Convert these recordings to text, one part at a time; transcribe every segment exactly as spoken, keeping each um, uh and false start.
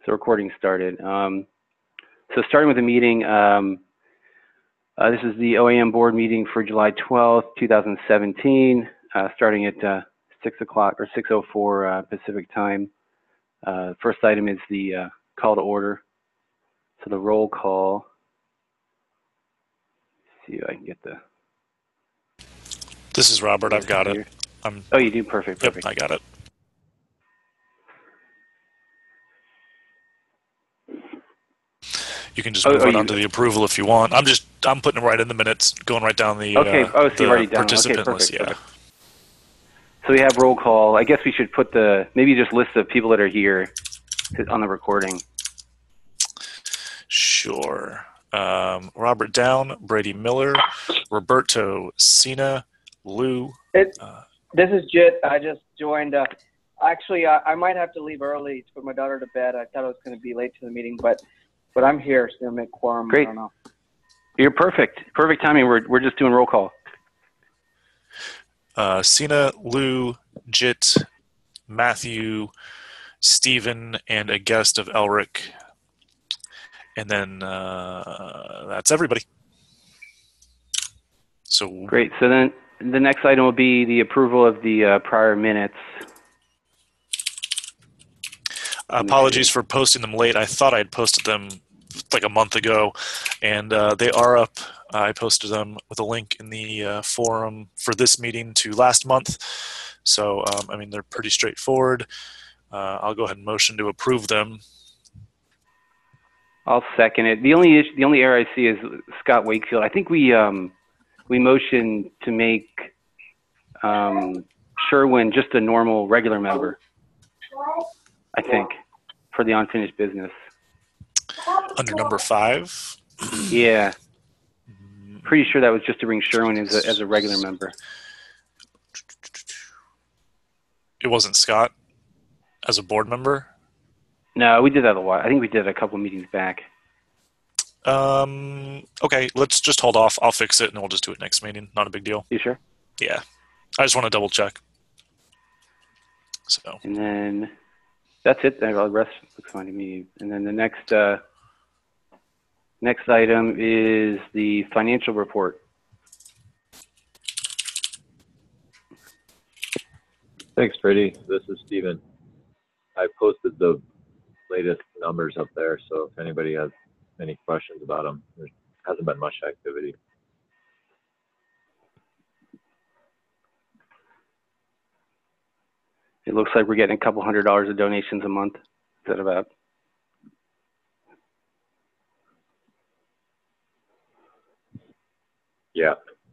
the recording started. Um, so starting with the meeting, um, uh, this is the O A M board meeting for July twelfth, two thousand seventeen, uh, starting at uh, six o'clock or six oh four uh, Pacific time. Uh, first item is the uh, call to order. So the roll call. Let's see if I can get the. This is Robert. I've got it. I'm, oh, you do? Perfect. Perfect. Yep, I got it. You can just move oh, oh, it onto the approval if you want. I'm just I'm putting it right in the minutes, going right down the okay. Uh, oh, so you've already done participant okay, perfect, list. Yeah. Perfect. So we have roll call. I guess we should put the maybe just list the people that are here on the recording. Sure. Um, Robert Down, Brady Miller, Roberto Sina, Lou. It, uh, this is Jit. I just joined. Uh, actually, I, I might have to leave early to put my daughter to bed. I thought I was going to be late to the meeting, but but I'm here, so I'm going to make quorum. Great. I don't know. You're perfect. Perfect timing. We're we're just doing roll call. Uh, Sina, Lou, Jit, Matthew, Stephen, and a guest of Elric. And then uh, that's everybody. So great. So then the next item will be the approval of the uh, prior minutes. Apologies for posting them late. I thought I had posted them like a month ago, and uh, they are up. I posted them with a link in the uh, forum for this meeting to last month. So, um, I mean, they're pretty straightforward. Uh, I'll go ahead and motion to approve them. I'll second it. The only issue, the only error I see is Scott Wakefield. I think we um, we motioned to make um, Sherwin just a normal regular member. I think for the unfinished business. Under number five. Yeah. Pretty sure that was just to bring Sherwin as a as a regular member. It wasn't Scott as a board member? No, we did that a while. I think we did a couple meetings back. Um. Okay, let's just hold off. I'll fix it, and we'll just do it next meeting. Not a big deal. You sure? Yeah. I just want to double check. So. And then that's it. The rest looks fine to me. And then the next uh, next item is the financial report. Thanks, Brady. This is Stephen. I posted the latest numbers up there, so if anybody has any questions about them, there hasn't been much activity. It looks like we're getting a couple hundred dollars of donations a month. Is that about? Yeah.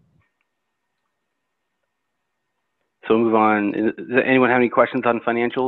So we'll move on. Does anyone have any questions on financials?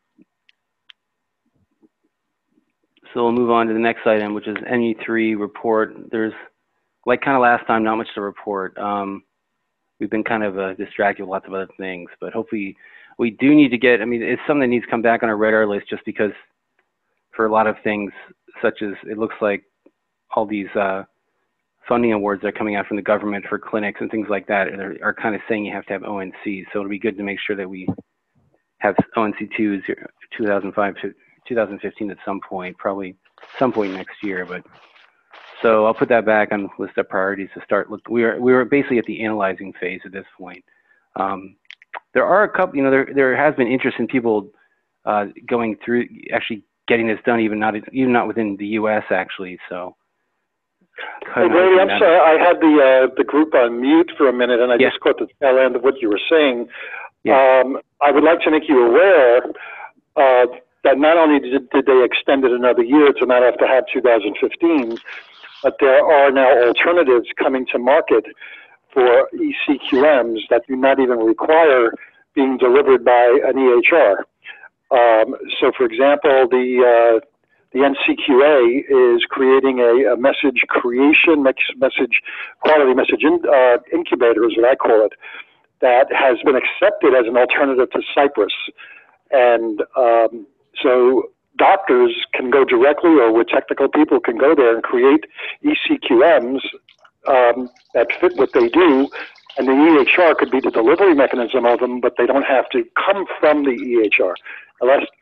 So we'll move on to the next item, which is M U three report. There's, like kind of last time, not much to report. Um, we've been kind of uh, distracted with lots of other things, but hopefully we do need to get, I mean, it's something that needs to come back on our radar list just because for a lot of things, such as it looks like all these uh, funding awards that are coming out from the government for clinics and things like that are, are kind of saying you have to have O N C. So it'll be good to make sure that we have O N C two, two thousand five to two thousand fifteen at some point, probably some point next year. But so I'll put that back on the list of priorities to start. Look, we are we are basically at the analyzing phase at this point. Um, there are a couple, you know, there there has been interest in people uh, going through actually getting this done, even not even not within the U S actually. So. Hey, Brady, I'm sorry. I had the uh, the group on mute for a minute, and I yeah. just caught the tail end of what you were saying. Yeah. Um, I would like to make you aware uh, that not only did, did they extend it another year to not have to have two thousand fifteen, but there are now alternatives coming to market for E C Q Ms that do not even require being delivered by an E H R. Um, so, for example, the uh, the N C Q A is creating a, a message creation, message quality message in, uh, incubator is what I call it, that has been accepted as an alternative to Cypress. And um, so doctors can go directly, or with technical people can go there and create E C Q Ms um, that fit what they do. And the E H R could be the delivery mechanism of them, but they don't have to come from the E H R. Unless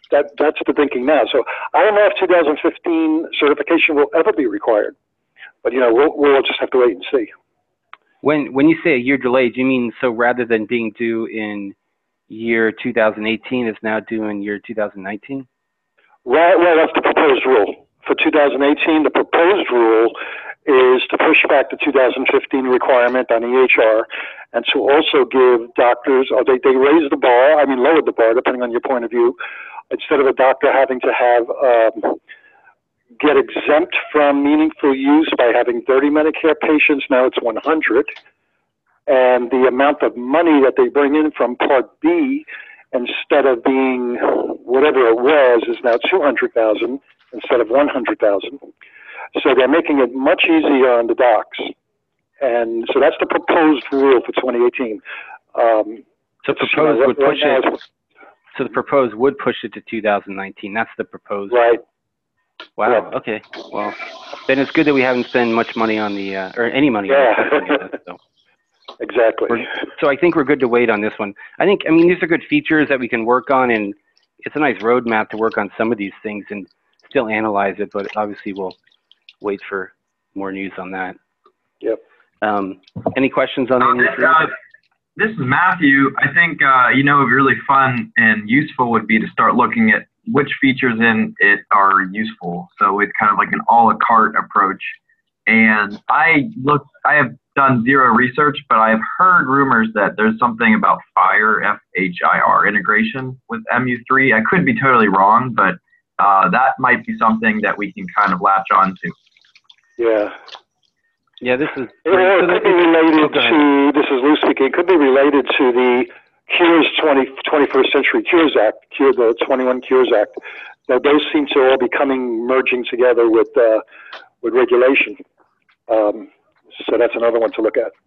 that that's the thinking now. So I don't know if two thousand fifteen certification will ever be required, but you know we'll we'll just have to wait and see. When when you say a year delay, do you mean so rather than being due in year two thousand eighteen, it's now due in year two thousand nineteen? Right. Well, that's the proposed rule for two thousand eighteen. The proposed rule is to push back the two thousand fifteen requirement on E H R, and to also give doctors, or they, they raised the bar, I mean lowered the bar, depending on your point of view. Instead of a doctor having to have, um, get exempt from meaningful use by having thirty Medicare patients, now it's one hundred. And the amount of money that they bring in from Part B, instead of being whatever it was, is now two hundred thousand instead of one hundred thousand. So they're making it much easier on the docs. And so that's the proposed rule for twenty eighteen. Um, so proposed would push it. So the proposed would push it to two thousand nineteen. That's the proposed. Right. Wow. Right. Okay. Well, then it's good that we haven't spent much money on the uh, or any money yeah. on the testing. So. Exactly. We're, so I think we're good to wait on this one. I think I mean these are good features that we can work on, and it's a nice roadmap to work on some of these things and still analyze it. But obviously we'll wait for more news on that. Yep. Um, any questions on uh, the uh, This is Matthew. I think, uh, you know, really fun and useful would be to start looking at which features in it are useful. So it's kind of like an a la carte approach. And I look, I have done zero research, but I've heard rumors that there's something about FHIR, F H I R integration with M U three. I could be totally wrong, but uh, that might be something that we can kind of latch on to. Yeah. Yeah, this is. Yeah, it could be related to, this is Lou speaking, it could be related to the Cures twenty, twenty-first Century Cures Act, Cure, the twenty-one Cures Act. Now, those seem to all be coming, merging together with, uh, with regulation. Um, so that's another one to look at.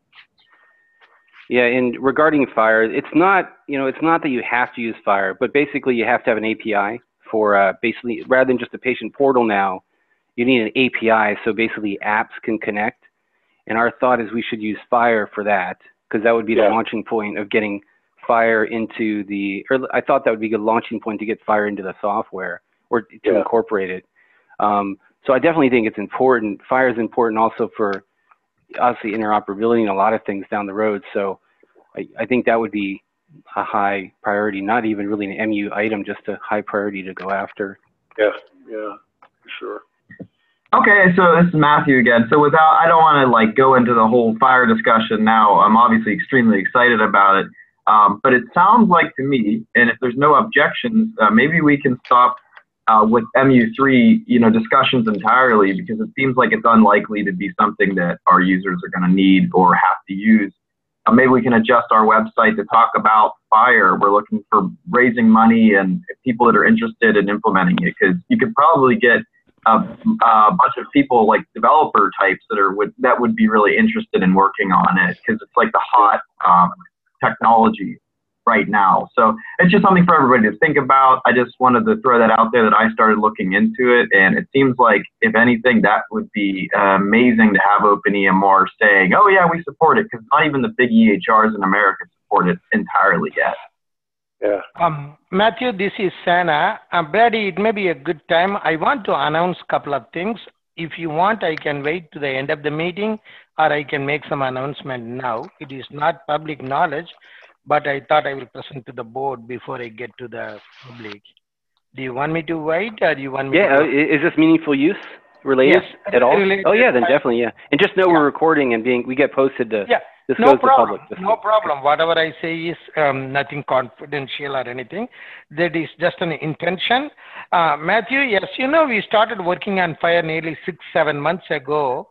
Yeah, and regarding FHIR, it's not, you know, it's not that you have to use FHIR, but basically you have to have an A P I for uh, basically, rather than just a patient portal now, you need an A P I so basically apps can connect. And our thought is we should use FHIR for that, because that would be yeah. the launching point of getting FHIR into the, or I thought that would be a good launching point to get FHIR into the software or to yeah. incorporate it. Um, so I definitely think it's important. FHIR is important also for obviously interoperability and a lot of things down the road. So I, I think that would be a high priority, not even really an M U item, just a high priority to go after. Yeah, yeah, for sure. Okay, so this is Matthew again. So without, I don't want to like go into the whole FHIR discussion now. I'm obviously extremely excited about it, um, but it sounds like to me, and if there's no objections, uh, maybe we can stop uh, with M U three, you know, discussions entirely, because it seems like it's unlikely to be something that our users are going to need or have to use. Uh, maybe we can adjust our website to talk about FHIR. We're looking for raising money and people that are interested in implementing it, because you could probably get A, a bunch of people like developer types that are would that would be really interested in working on it, because it's like the hot um, technology right now. So it's just something for everybody to think about. I just wanted to throw that out there that I started looking into it, and it seems like if anything, that would be uh, amazing to have OpenEMR saying, "Oh yeah, we support it," because not even the big E H Rs in America support it entirely yet. Yeah. Um, Matthew, this is Sana. Uh, Brady, it may be a good time. I want to announce a couple of things. If you want, I can wait to the end of the meeting, or I can make some announcement now. It is not public knowledge, but I thought I will present to the board before I get to the public. Do you want me to wait, or do you want me yeah, to? Yeah, is this meaningful use related yes, at all? Related. Oh yeah, then definitely, yeah. And just know yeah. we're recording and being, we get posted to, yeah. this no goes problem. to public. No problem. Whatever I say is um, nothing confidential or anything. That is just an intention. Uh, Matthew, yes, you know, we started working on FHIR nearly six, seven months ago.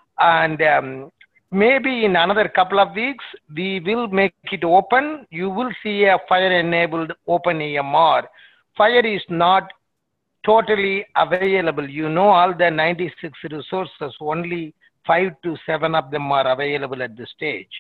And um, maybe in another couple of weeks, we will make it open. You will see a FHIR-enabled OpenEMR. FHIR is not totally available. You know, all the ninety-six resources, only five to seven of them are available at this stage.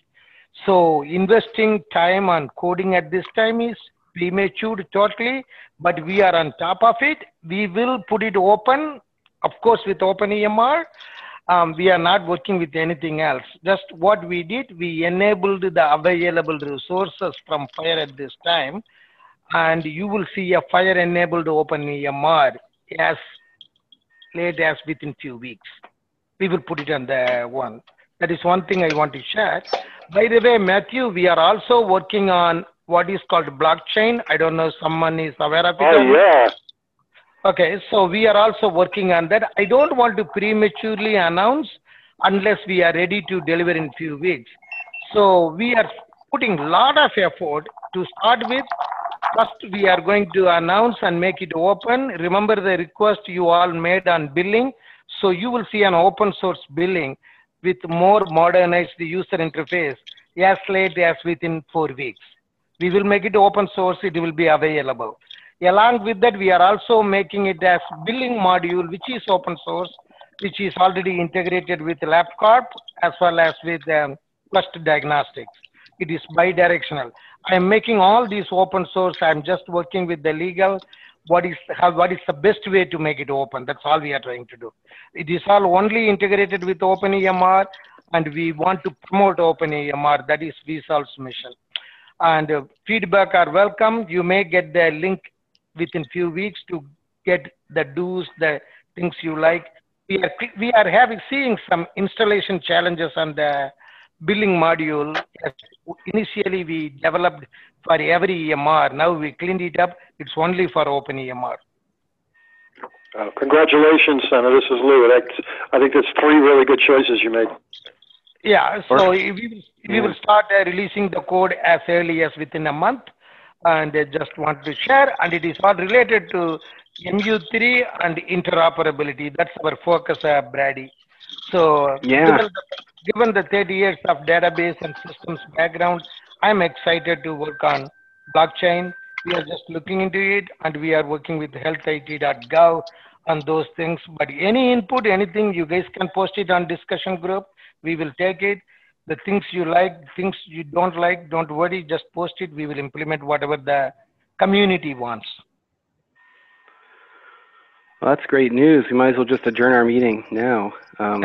So investing time on coding at this time is premature totally, but we are on top of it. We will put it open, of course, with OpenEMR. Um, we are not working with anything else. Just what we did, we enabled the available resources from FHIR at this time. and you will see a fire-enabled OpenEMR as late as within few weeks. We will put it on the one. That is one thing I want to share. By the way, Matthew, we are also working on what is called blockchain. I don't know if someone is aware of it. Oh, yeah. Okay, so we are also working on that. I don't want to prematurely announce unless we are ready to deliver in few weeks. So we are putting a lot of effort to start with. First, we are going to announce and make it open. Remember the request you all made on billing. So you will see an open source billing with more modernized user interface as late as within four weeks. We will make it open source. It will be available. Along with that, we are also making it as billing module, which is open source, which is already integrated with LabCorp as well as with um, Quest Diagnostics. It is bi-directional. I am making all these open source. I'm just working with the legal. What is how, what is the best way to make it open? That's all we are trying to do. It is all only integrated with OpenEMR, and we want to promote OpenEMR. That is Vsolve's mission. And uh, feedback are welcome. You may get the link within few weeks to get the do's, the things you like. We are we are having seeing some installation challenges on the billing module. Initially, we developed for every E M R. Now we cleaned it up. It's only for OpenEMR. Uh, congratulations, Senator. This is Lou. That's, I think that's three really good choices you made. Yeah, so we will, we will start uh, releasing the code as early as within a month. And I just want to share, and it is all related to M U three and interoperability. That's our focus, uh, Brady. So yeah. given, the, given the thirty years of database and systems background, I'm excited to work on blockchain. We are just looking into it, and we are working with health I T dot gov on those things. But any input, anything, you guys can post it on discussion group. We will take it. The things you like, things you don't like, don't worry, just post it. We will implement whatever the community wants. Well, that's great news. We might as well just adjourn our meeting now. Um,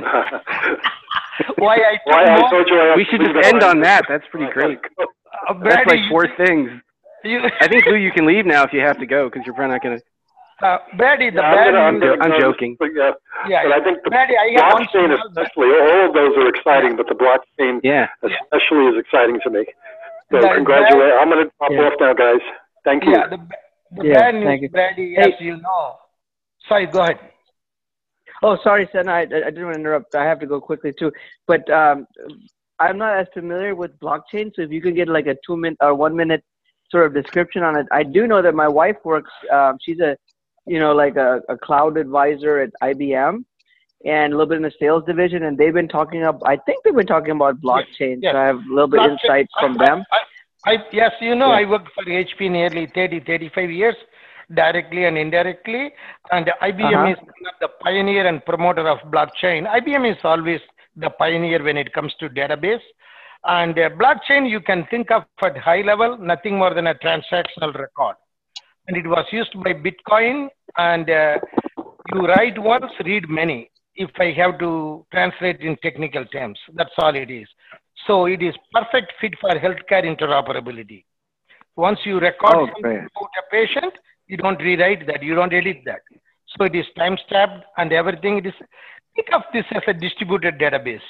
Why I, Why I told you I we should just end on that. That's pretty great. Uh, That's Brady, like four things. You, I think, Lou, you can leave now if you have to go, because you're probably not going to. uh, Brady, the Yeah, bad I'm, gonna, news. I'm, I'm gonna, joking. But, yeah, Yeah, but I think the Brady, I have one blockchain small- especially, all of those are exciting, but the blockchain Yeah. especially is exciting to me. So The congratulations. I'm going to pop Yeah. off now, guys. Thank you. Yeah, the, the Yeah, bad thank news, you. Brady, Hey. as you know. Sorry, go ahead. Oh, sorry, Sen. I, I didn't want to interrupt. I have to go quickly too. But um, I'm not as familiar with blockchain, so if you could get like a two minute or one minute sort of description on it. I do know that my wife works. Um, she's a, you know, like a, a cloud advisor at I B M, and a little bit in the sales division. And they've been talking up. I think they've been talking about blockchain. yes. So I have a little bit Blockchain- insight from I, them. I, I, yes, you know, Yeah. I worked for H P nearly thirty, thirty-five years, directly and indirectly. And I B M Uh-huh. is one of the pioneer and promoter of blockchain. I B M is always the pioneer when it comes to database. And uh, blockchain, you can think of at high level, nothing more than a transactional record. And it was used by Bitcoin. And uh, you write once, read many. If I have to translate in technical terms, that's all it is. So it is perfect fit for healthcare interoperability. Once you record Oh, something great. about a patient, you don't rewrite that, you don't edit that. So it is time-stamped and everything. It is, think of this as a distributed database.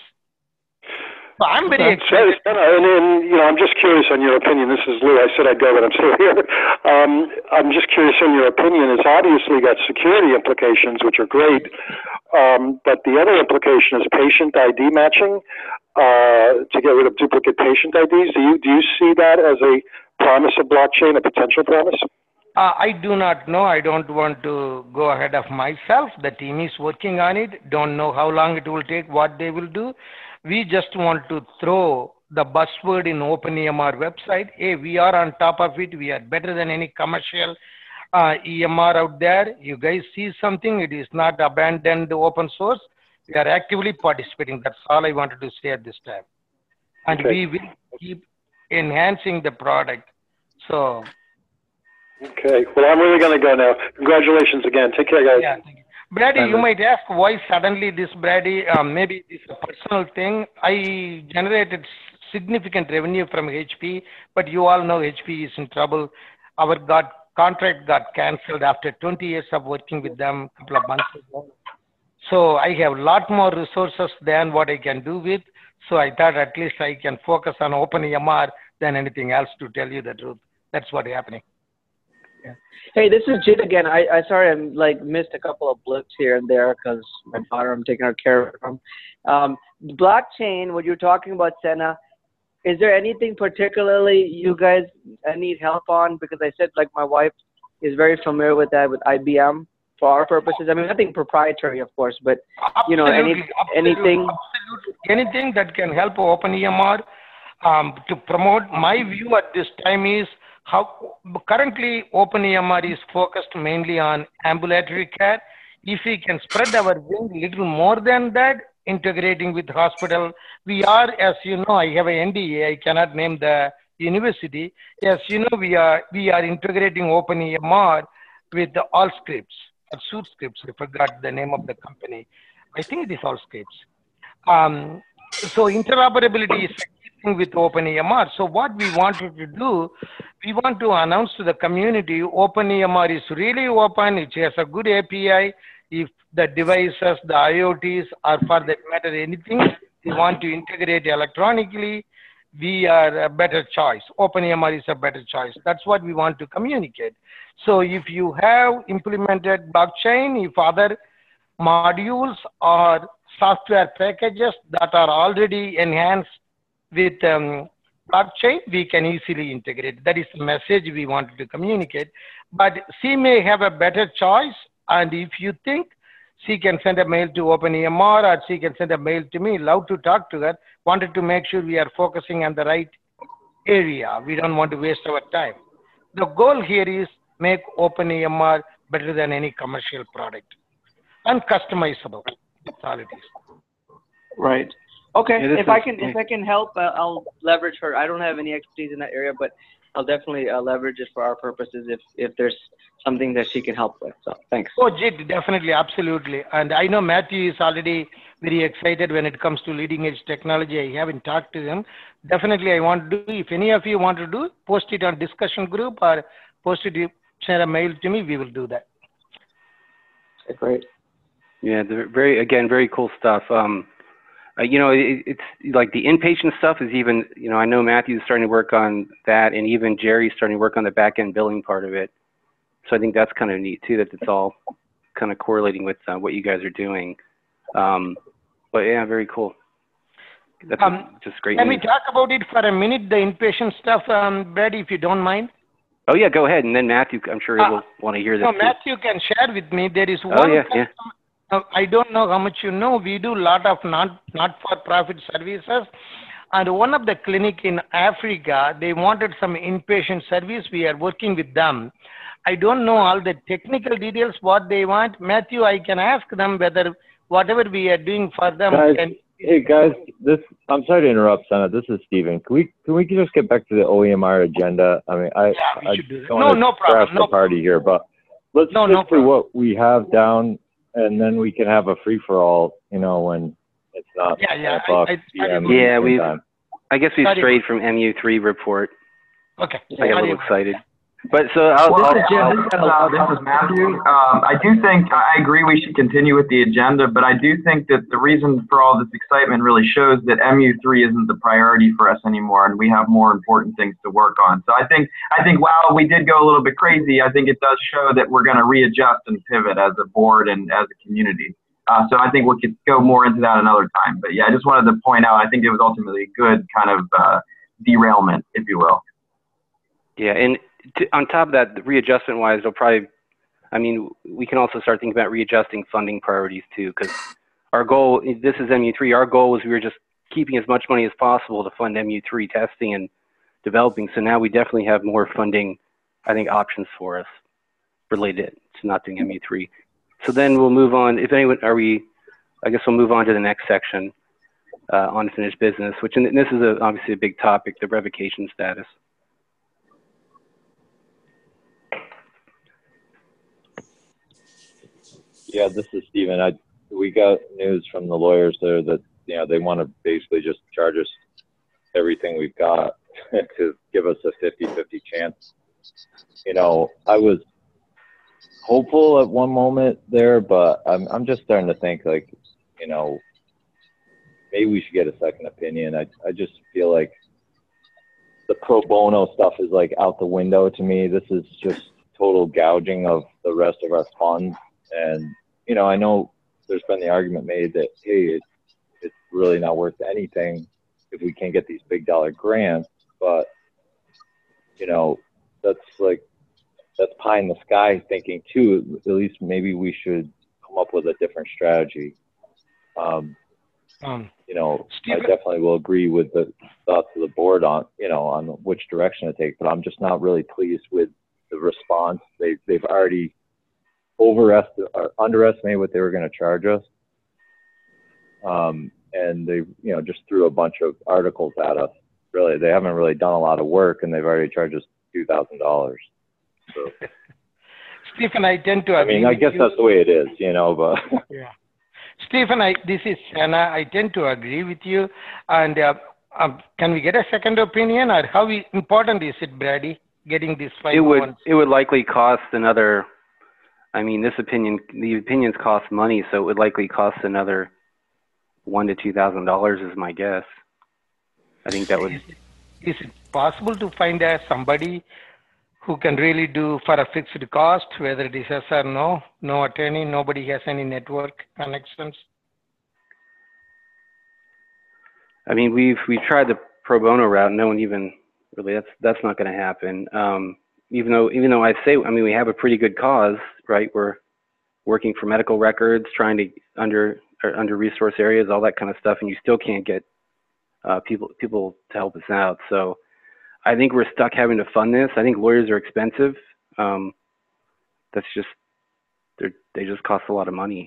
So I'm very Okay. excited. So, and, and, you know, I'm just curious on your opinion. This is Lou. I said I'd go, but I'm still here. Um, I'm just curious on your opinion. It's obviously got security implications, which are great. Um, but the other implication is patient I D matching uh, to get rid of duplicate patient I Ds. Do you do you see that as a promise of blockchain, a potential promise? Uh, I do not know. I don't want to go ahead of myself. The team is working on it. Don't know how long it will take, what they will do. We just want to throw the buzzword in OpenEMR website. Hey, we are on top of it. We are better than any commercial uh, E M R out there. You guys see something. It is not abandoned open source. We are actively participating. That's all I wanted to say at this time. And Okay. we will keep enhancing the product. So, Okay. Well, I'm really going to go now. Congratulations again. Take care, guys. yeah. Thank you. Brady, you might ask why suddenly this, Brady, um, maybe this is a personal thing. I generated significant revenue from H P, but you all know H P is in trouble. our got contract got canceled after twenty years of working with them a couple of months ago. So I have a lot more resources than what I can do with. So I thought at least I can focus on OpenEMR than anything else, to tell you the truth. That's what's happening. Yeah. Hey, this is Jit again. I, I sorry I like missed a couple of blips here and there because my daughter I'm taking her care of. Um, blockchain, what you're talking about, Senna, is there anything particularly you guys need help on? Because I said like my wife is very familiar with that with I B M for our purposes. I mean, nothing proprietary, of course, but you know, any, Absolutely, absolutely, anything. Absolutely. Anything that can help OpenEMR um, to promote. My view at this time is how currently OpenEMR is focused mainly on ambulatory care. If we can spread our wing a little more than that, integrating with hospital, we are, as you know, I have a N D A. I cannot name the university. As you know, we are we are integrating OpenEMR with the Allscripts. Scripts, I forgot the name of the company. I think it is Allscripts. Um, so interoperability is a key thing with OpenEMR. So what we wanted to do, we want to announce to the community, OpenEMR is really open. It has a good A P I. If the devices, the I O Ts, or for that matter anything, we want to integrate electronically, we are a better choice. OpenEMR is a better choice. That's what we want to communicate. So if you have implemented blockchain, if other modules or software packages that are already enhanced with um, blockchain, we can easily integrate. That is the message we wanted to communicate. But she may have a better choice. And if you think she can send a mail to OpenEMR or she can send a mail to me, love to talk to her. Wanted to make sure we are focusing on the right area. We don't want to waste our time. The goal here is make OpenEMR better than any commercial product and customizable. That's all it is. Right. Okay. Yeah, if I is, can, yeah. if I can help, uh, I'll leverage her. I don't have any expertise in that area, but I'll definitely uh, leverage it for our purposes if if there's something that she can help with. So thanks. Oh, Jit, definitely, absolutely. And I know Matthew is already very excited when it comes to leading edge technology. I haven't talked to him. Definitely, I want to do. If any of you want to do, post it on discussion group or post it, send a mail to me. We will do that. Okay, great. Yeah, they're very, again, very cool stuff. Um, uh, you know, it, it's like the inpatient stuff is even, you know, I know Matthew's starting to work on that, and even Jerry's starting to work on the back end billing part of it. So I think that's kind of neat too, that it's all kind of correlating with uh, what you guys are doing. Um, but yeah, very cool. That's Um, just great Can news. we talk about it for a minute, the inpatient stuff, um, Brad, if you don't mind? Oh yeah, go ahead, and then Matthew, I'm sure he will Uh, want to hear this No, too. Matthew can share with me. There is Oh one. yeah, yeah. Uh, I don't know how much you know. We do a lot of not not for profit services, and one of the clinic in Africa, they wanted some inpatient service. We are working with them. I don't know all the technical details what they want. Matthew, I can ask them whether whatever we are doing for them. Guys, Can, hey guys, this I'm sorry to interrupt, Senna. This is Steven. Can we can we just get back to the O E M R agenda? I mean, I, yeah, we I should do that. don't No, want to no problem. crash No the party here, but let's No, stick no to problem. what we have down, and then we can have a free for all. You know, when it's not Yeah, yeah, ten o'clock I- I- P M Yeah, Eastern we- time. I guess we Sorry. strayed from M U three report. Okay. I got a Sorry little about excited. But so I'll, Well, I'll, this is Jim. I'll, This is, uh, this is Matthew. Um, I do think, I agree we should continue with the agenda, but I do think that the reason for all this excitement really shows that M U three isn't the priority for us anymore, and we have more important things to work on. So I think, I think while we did go a little bit crazy, I think it does show that we're going to readjust and pivot as a board and as a community. Uh, so I think we could go more into that another time. But yeah, I just wanted to point out, I think it was ultimately a good kind of uh, derailment, if you will. yeah, and to, on top of that, the readjustment wise, they'll probably, I mean, we can also start thinking about readjusting funding priorities too, because our goal, this is M U three, our goal was we were just keeping as much money as possible to fund M U three testing and developing. So now we definitely have more funding, I think, options for us related to not doing M U three. So then we'll move on, if anyone, are we, I guess we'll move on to the next section, uh, unfinished business, which, and this is a, obviously a big topic, the revocation status. Yeah, this is Steven. I we got news from the lawyers there that you know they want to basically just charge us everything we've got to give us a fifty fifty chance you know, I was hopeful at one moment there, but I'm I'm just starting to think like, you know, maybe we should get a second opinion. I I just feel like the pro bono stuff is like out the window to me. This is just total gouging of the rest of our funds. And, you know, I know there's been the argument made that, hey, it, it's really not worth anything if we can't get these big dollar grants. But, you know, that's like, that's pie in the sky thinking too. At least maybe we should come up with a different strategy. Um, um, you know, Stephen, I definitely will agree with the thoughts of the board on, you know, on which direction to take, but I'm just not really pleased with the response. They, they've already overestimated or underestimated what they were going to charge us. Um, and they, you know, just threw a bunch of articles at us. Really, they haven't really done a lot of work, and they've already charged us two thousand dollars. So, Stephen, I tend to agree. I mean, I guess you. that's the way it is, you know, but. Yeah. Stephen, I, this is Shanna. I tend to agree with you. And uh, um, can we get a second opinion, or how we, important is it, Brady, getting this five? It would, it would likely cost another, I mean, this opinion, the opinions cost money, so it would likely cost another one to two thousand dollars is my guess. I think that would. Is it, is it possible to find uh, somebody who can really do for a fixed cost, whether it is yes or no, no attorney, nobody has any network connections? I mean, we've we tried the pro bono route. No one even really. That's that's not going to happen. Um, even though even though I say, I mean, we have a pretty good cause, right? We're working for medical records, trying to under under resource areas, all that kind of stuff, and you still can't get uh, people people to help us out. So I think we're stuck having to fund this. I think lawyers are expensive. Um, that's just they they just cost a lot of money.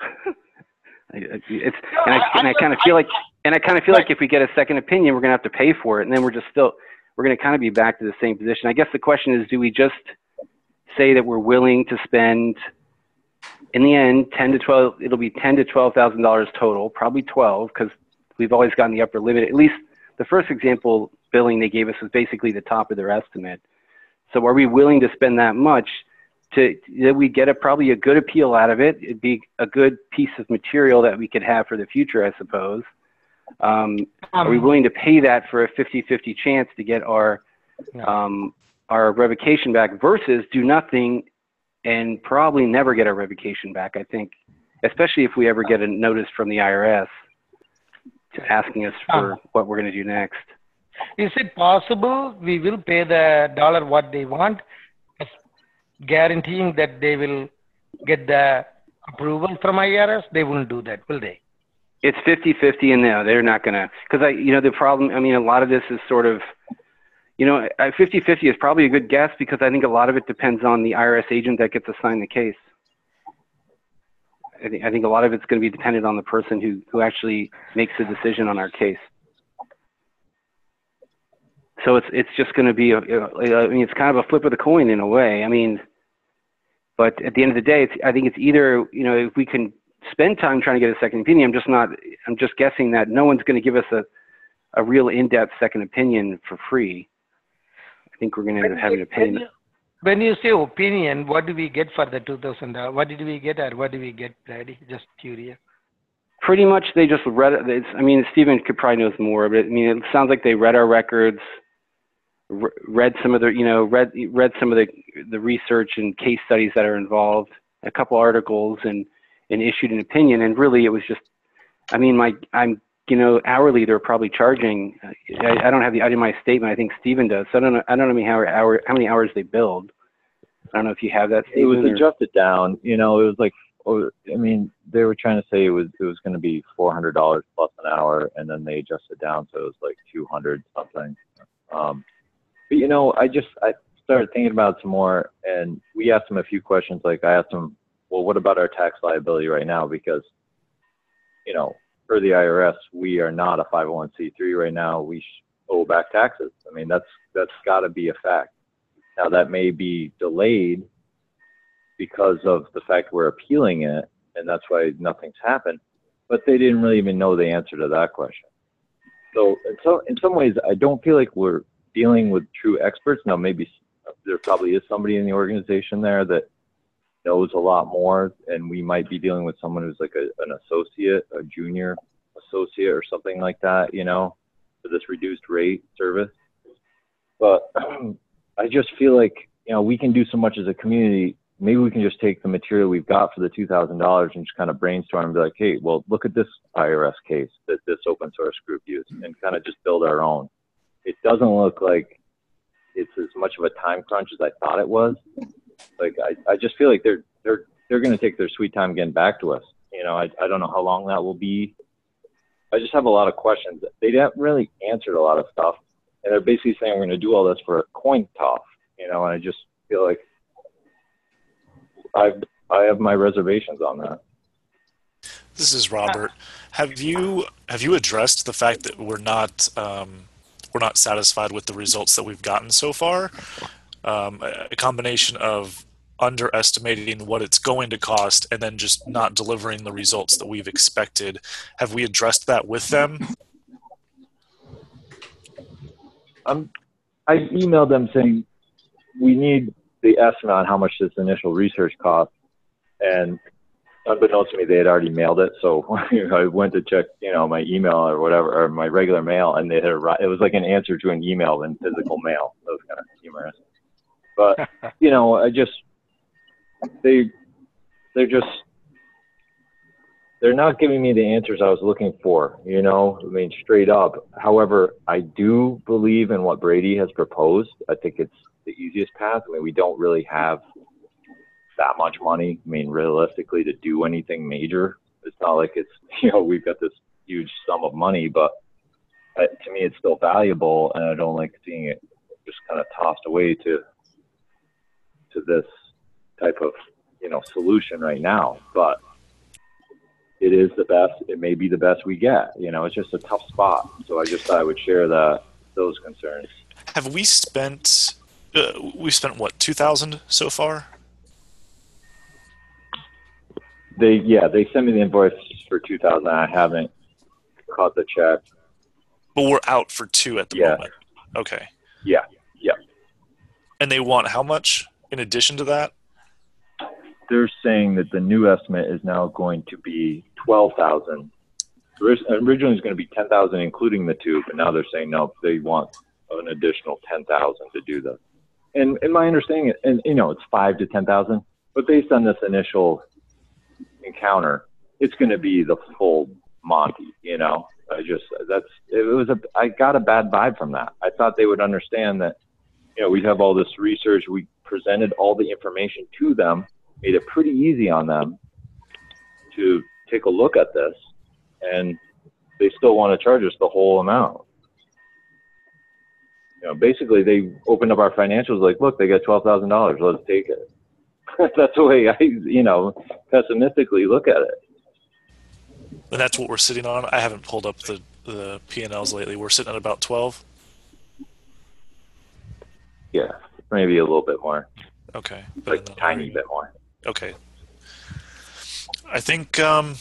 It's and I and I kind of feel like and I kind of feel like if we get a second opinion, we're gonna have to pay for it, and then we're just still we're gonna kind of be back to the same position. I guess the question is, do we just say that we're willing to spend in the end ten to twelve? It'll be ten to twelve thousand dollars total, probably twelve, because we've always gotten the upper limit. At least the first example billing they gave us was basically the top of their estimate. So are we willing to spend that much to that we get a probably a good appeal out of it? It'd be a good piece of material that we could have for the future, I suppose. Um, um, are we willing to pay that for a fifty fifty chance to get our no. um, our revocation back versus do nothing and probably never get our revocation back? I think, especially if we ever get a notice from the I R S asking us for um, what we're going to do next. Is it possible we will pay the dollar what they want, guaranteeing that they will get the approval from I R S? They won't do that, will they? It's fifty fifty, and no, they're not going to. Because, I, you know, the problem, I mean, a lot of this is sort of, you know, fifty fifty is probably a good guess because I think a lot of it depends on the I R S agent that gets assigned the case. I think, I think a lot of it's going to be dependent on the person who, who actually makes the decision on our case. So it's it's just going to be, a, I mean, it's kind of a flip of the coin in a way. I mean, but at the end of the day, it's, I think it's either, you know, if we can spend time trying to get a second opinion, I'm just not, I'm just guessing that no one's going to give us a, a real in-depth second opinion for free. I think we're going to end up having to pay. When you say opinion, what do we get for the two thousand dollars? What did we get or what did we get, Brady? Just curious. Pretty much they just read it. It's, I mean, Stephen could probably knows more, but I mean, it sounds like they read our records, read some of the, you know, read read some of the the research and case studies that are involved, a couple articles, and and issued an opinion. And really, it was just, I mean, my I'm you know hourly they're probably charging. I, I don't have the itemized statement. I think Stephen does. So I don't know. I don't know how many hour how many hours they billed. I don't know if you have that, Stephen. It was or... adjusted down. You know, it was like, I mean, they were trying to say it was it was going to be four hundred dollars plus an hour, and then they adjusted down, so it was like two hundred something. Um, But, you know, I just, I started thinking about it some more, and we asked them a few questions. Like I asked them, well, what about our tax liability right now? Because, you know, for the I R S, we are not a five oh one c three right now. We owe back taxes. I mean, that's, that's gotta be a fact. Now that may be delayed because of the fact we're appealing it, and that's why nothing's happened, but they didn't really even know the answer to that question. So in, so, in some ways, I don't feel like we're dealing with true experts. Now, maybe there probably is somebody in the organization there that knows a lot more, and we might be dealing with someone who's like a, an associate, a junior associate or something like that, you know, for this reduced rate service. But um, I just feel like, you know, we can do so much as a community. Maybe we can just take the material we've got for the two thousand dollars and just kind of brainstorm and be like, hey, well, look at this I R S case that this open source group used, and kind of just build our own. It doesn't look like it's as much of a time crunch as I thought it was. Like, I, I just feel like they're, they're, they're going to take their sweet time getting back to us. You know, I, I don't know how long that will be. I just have a lot of questions. They haven't really answered a lot of stuff. And they're basically saying we're going to do all this for a coin toss, you know, and I just feel like I've, I have my reservations on that. This is Robert. Have you have you addressed the fact that we're not um, we're not satisfied with the results that we've gotten so far? Um, a, a combination of underestimating what it's going to cost and then just not delivering the results that we've expected. Have we addressed that with them? Um, I emailed them saying we need the estimate on how much this initial research cost, and unbeknownst to me, they had already mailed it. So I went to check, you know, my email or whatever, or my regular mail, and they had arrived. It was like an answer to an email in physical mail. That was kind of humorous. But you know, I just they they're just they're not giving me the answers I was looking for. You know, I mean, straight up. However, I do believe in what Brady has proposed. I think it's the easiest path. I mean, we don't really have that much money. I mean, realistically, to do anything major, it's not like it's, you know, we've got this huge sum of money, but uh, to me, it's still valuable, and I don't like seeing it just kind of tossed away to to this type of, you know, solution right now. But it is the best. It may be the best we get. You know, it's just a tough spot. So I just thought I would share that those concerns. Have we spent? Uh, we spent what, two thousand so far? They yeah they sent me the invoice for two thousand. I haven't caught the check. But we're out for two at the yeah. moment. Okay. Yeah. Yeah. And they want how much in addition to that? They're saying that the new estimate is now going to be twelve thousand. Originally, it was going to be ten thousand, including the two, but now they're saying no, they want an additional ten thousand to do this. And in my understanding, and you know, it's five to ten thousand, but based on this initial encounter, it's going to be the full Monty. You know, I just that's it was a I got a bad vibe from that. I thought they would understand that, you know, we'd have all this research, we presented all the information to them, made it pretty easy on them to take a look at this, and they still want to charge us the whole amount. You know, basically they opened up our financials like, look, they got twelve thousand dollars, let's take it. That's the way I, you know, pessimistically look at it. And that's what we're sitting on. I haven't pulled up the, the P and Ls lately. We're sitting at about twelve. Yeah, maybe a little bit more. Okay. Like a tiny bit more. Okay. I think um,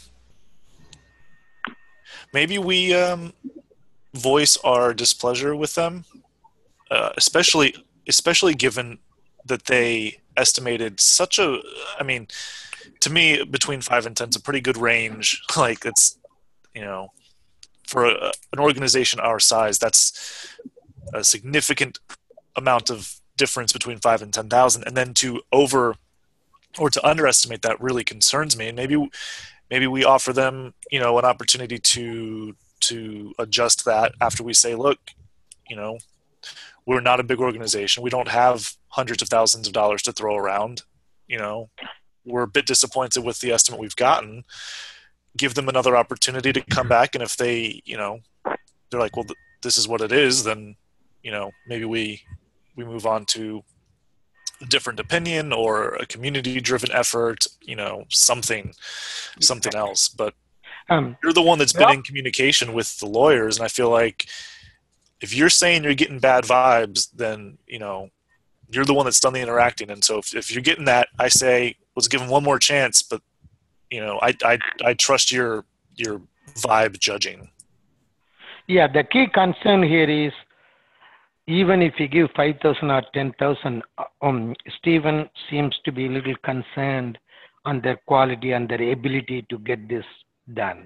maybe we um, voice our displeasure with them, uh, especially especially given that they estimated such a, I mean, to me, between five and ten is a pretty good range. Like, it's, you know, for a, an organization our size, that's a significant amount of difference between five and ten thousand. And then to over or to underestimate that really concerns me. And maybe, maybe we offer them, you know, an opportunity to, to adjust that after we say, look, you know, we're not a big organization. We don't have hundreds of thousands of dollars to throw around. You know, we're a bit disappointed with the estimate we've gotten. Give them another opportunity to come back. And if they, you know, they're like, well, th- this is what it is, then, you know, maybe we, we move on to a different opinion or a community driven effort, you know, something, something else. But um, you're the one that's been yeah. in communication with the lawyers. And I feel like if you're saying you're getting bad vibes, then, you know, you're the one that's done the interacting. And so if, if you're getting that, I say, let's give them one more chance. But, you know, I, I, I trust your, your vibe judging. Yeah. The key concern here is even if you give five thousand or ten thousand, um, Stephen seems to be a little concerned on their quality and their ability to get this done.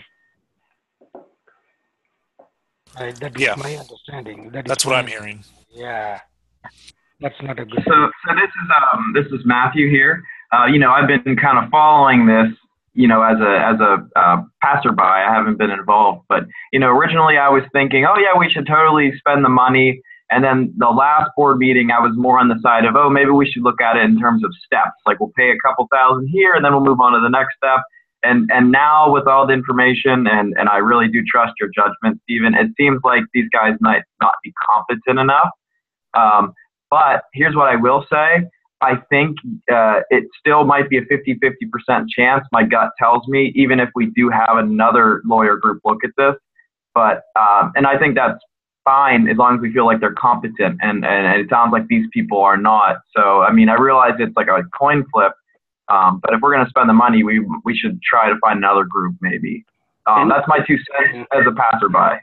Right, that is Yeah. my understanding. That is That's what my- I'm hearing. Yeah, that's not a good. So, so this is um, this is Matthew here. Uh, you know, I've been kind of following this, you know, as a as a uh, passerby. I haven't been involved, but you know, originally I was thinking, oh yeah, we should totally spend the money. And then the last board meeting, I was more on the side of, oh, maybe we should look at it in terms of steps. Like we'll pay a couple thousand here, and then we'll move on to the next step. And and now with all the information, and and I really do trust your judgment, Stephen. It seems like these guys might not be competent enough. Um, but here's what I will say. I think uh, it still might be a fifty fifty percent chance, my gut tells me, even if we do have another lawyer group look at this. But, um, and I think that's fine as long as we feel like they're competent, and, and it sounds like these people are not. So, I mean, I realize it's like a coin flip, um, but if we're going to spend the money, we we should try to find another group maybe. Um, that's my two cents as a passerby.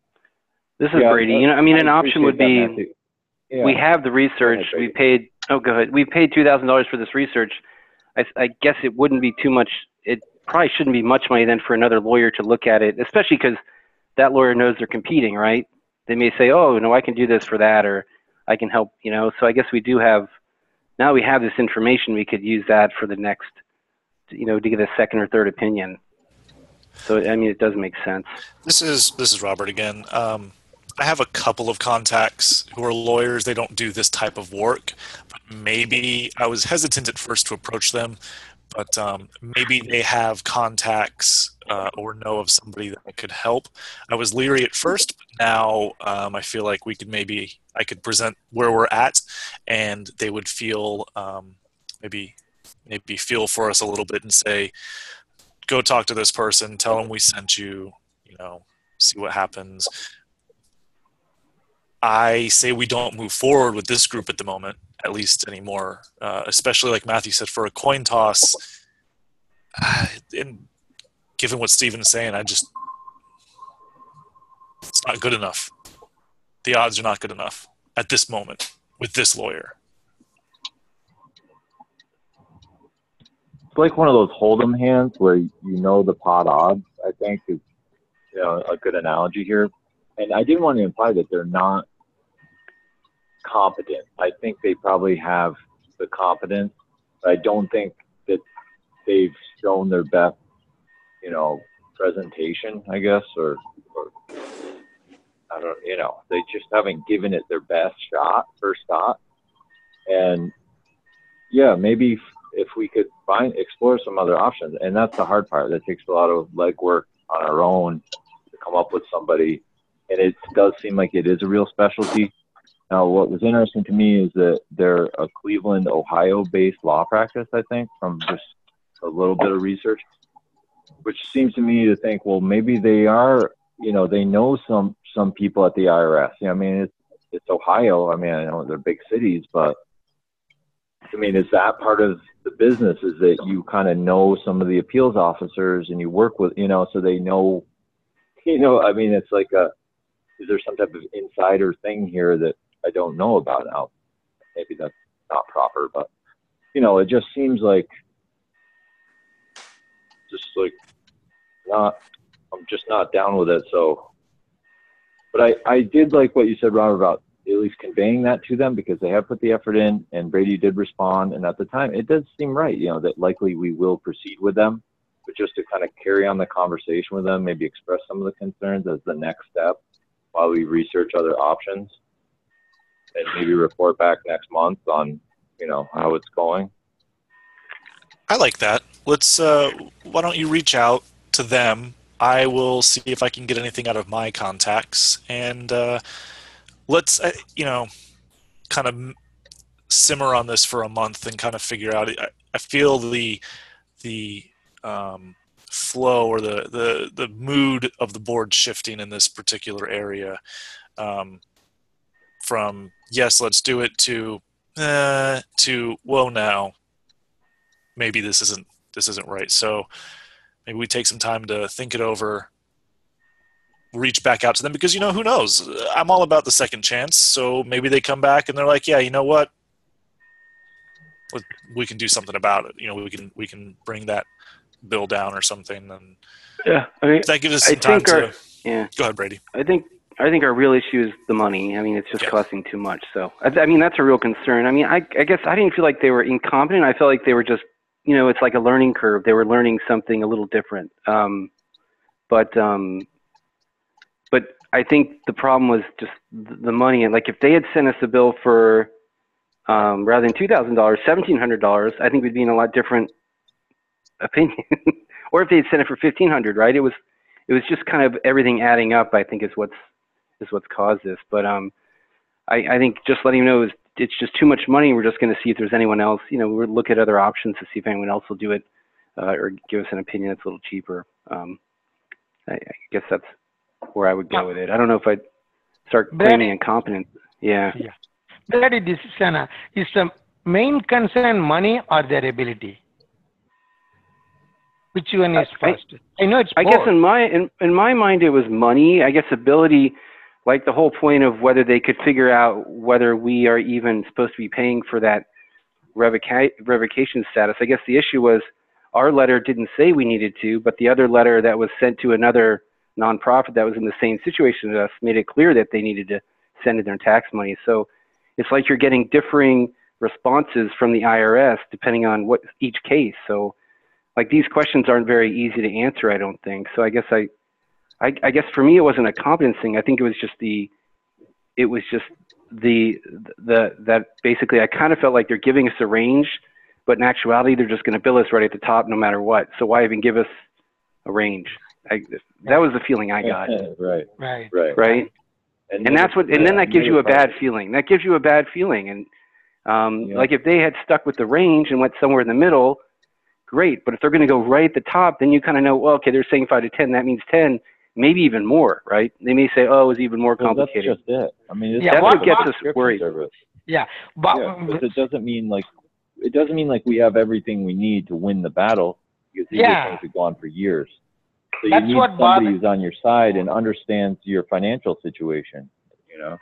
This is Yeah, Brady. uh, You know, I mean, I an option would appreciate that, be, Matthew. Yeah. we have the research. Go ahead, We Brady. paid, oh, go ahead. We paid two thousand dollars for this research. I, I guess it wouldn't be too much. It probably shouldn't be much money then for another lawyer to look at it, especially because that lawyer knows they're competing, right? They may say, oh, no, I can do this for that, or I can help, you know. So I guess we do have, now we have this information, we could use that for the next, you know, to get a second or third opinion. So, I mean, it does make sense. This is this is Robert again. Um, I have a couple of contacts who are lawyers. They don't do this type of work, but maybe I was hesitant at first to approach them, but um, maybe they have contacts uh, or know of somebody that could help. I was leery at first, but now um, I feel like we could maybe I could present where we're at, and they would feel um, maybe maybe feel for us a little bit and say, go talk to this person, tell them we sent you, you know, see what happens. I say we don't move forward with this group at the moment, at least anymore, uh, especially like Matthew said, for a coin toss. Uh, and given what Stephen is saying, I just, it's not good enough. The odds are not good enough at this moment with this lawyer. It's like one of those hold'em hands where you know the pot odds, I think, is, you know, a good analogy here. And I didn't want to imply that they're not competent. I think they probably have the competence, but I don't think that they've shown their best, you know, presentation, I guess, or, or I don't, you know, they just haven't given it their best shot, first shot. And yeah, maybe if, if we could find, explore some other options, and that's the hard part. That takes a lot of legwork on our own to come up with somebody. And it does seem like it is a real specialty. Now, what was interesting to me is that they're a Cleveland, Ohio-based law practice, I think, from just a little bit of research, which seems to me to think, well, maybe they are, you know, they know some some people at the I R S. You know, I mean, it's, it's Ohio. I mean, I know they're big cities, but, I mean, is that part of the business, is that you kind of know some of the appeals officers and you work with, you know, so they know, you know, I mean, it's like a, is there some type of insider thing here that I don't know about now? Maybe that's not proper, but, you know, it just seems like, just like, not, I'm just not down with it. So, but I, I did like what you said, Robert, about at least conveying that to them, because they have put the effort in, and Brady did respond. And at the time, it does seem right, you know, that likely we will proceed with them, but just to kind of carry on the conversation with them, maybe express some of the concerns as the next step while we research other options, and maybe report back next month on, you know, how it's going. I like that. Let's, uh, why don't you reach out to them? I will see if I can get anything out of my contacts, and uh, let's, uh, you know, kind of simmer on this for a month and kind of figure out. I, I feel the the um, flow or the, the the mood of the board shifting in this particular area, um, from yes, let's do it, to uh, to whoa, now maybe this isn't this isn't right. So maybe we take some time to think it over, reach back out to them because, you know, who knows? I'm all about the second chance. So maybe they come back and they're like, yeah, you know what? We can do something about it. You know, we can we can bring that bill down or something. And yeah, I mean, that gives us some I time think our, to. Yeah. Go ahead, Brady. I think I think our real issue is the money. I mean, it's just yeah. costing too much. So I, I mean, that's a real concern. I mean, I I guess I didn't feel like they were incompetent. I felt like they were just, you know, it's like a learning curve. They were learning something a little different. Um, but um, but I think the problem was just the money. And like, if they had sent us a bill for um, rather than two thousand dollars, seventeen hundred dollars, I think we'd be in a lot different opinion. Or if they had sent it for fifteen hundred dollars, right? It was it was just kind of everything adding up, I think, is what's is what's caused this. But um, I, I think just letting them know is it's just too much money. We're just going to see if there's anyone else. You know, we'll look at other options to see if anyone else will do it uh, or give us an opinion that's a little cheaper. Um, I, I guess that's where I would go with it. I don't know if I'd start claiming incompetence. Yeah. Yeah. Brady, this is, an, uh, is the main concern money or their ability? Which one is I, first? I, I know it's I both. guess in my in, in my mind it was money. I guess ability, like the whole point of whether they could figure out whether we are even supposed to be paying for that revoca- revocation status. I guess the issue was our letter didn't say we needed to, but the other letter that was sent to another nonprofit that was in the same situation as us made it clear that they needed to send in their tax money. So it's like you're getting differing responses from the I R S depending on what each case. So like these questions aren't very easy to answer, I don't think. So I guess I, I, I guess for me it wasn't a competence thing. I think it was just the, it was just the, the that basically I kind of felt like they're giving us a range, but in actuality they're just going to bill us right at the top no matter what. So why even give us a range? I, that was the feeling I got. right, right, right, right. And, and that's what, and then that gives you a bad feeling. That gives you a bad feeling. And um, yeah. like if they had stuck with the range and went somewhere in the middle, great. But if they're going to go right at the top, then you kind of know, well, okay, they're saying five to ten. That means ten, maybe even more, right? They may say, oh, it was even more complicated. Well, that's just it. I mean, it's yeah, that's what, what gets what, us worried. Service. Yeah, but, yeah, but it doesn't mean like it doesn't mean like we have everything we need to win the battle because these yeah. things have gone for years. So That's you need what somebody bothered. who's on your side and understands your financial situation. You know.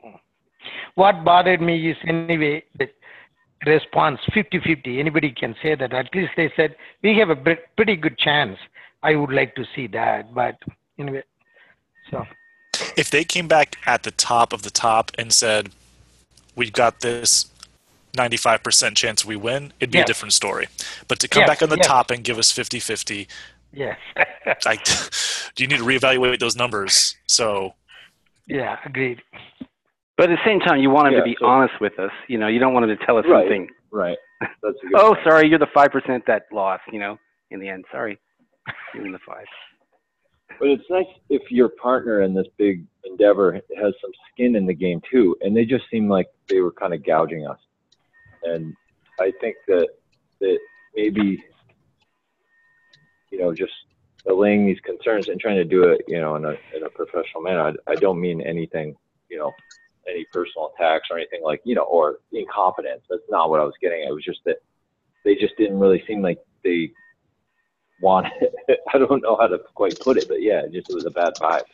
What bothered me is anyway the response fifty fifty. Anybody can say that. At least they said we have a pretty good chance. I would like to see that, but anyway. So. If they came back at the top of the top and said, "We've got this ninety-five percent chance we win," it'd be yes. a different story. But to come yes. back on the yes. top and give us fifty fifty, yes. I, do you need to reevaluate those numbers? So. Yeah, agreed. But at the same time, you want them yeah, to be so, honest with us. You know, you don't want them to tell us right, something. Right. That's a good oh, point. sorry, you're the five percent that lost. You know, in the end, sorry, you're in the five. But it's nice if your partner in this big endeavor has some skin in the game too, and they just seem like they were kind of gouging us. And I think that that maybe, you know, just allaying these concerns and trying to do it, you know, in a in a professional manner. I, I don't mean anything, you know, any personal attacks or anything like, you know, or incompetence. That's not what I was getting at. It was just that they just didn't really seem like they wanted it. I don't know how to quite put it, but yeah, just it was a bad vibe.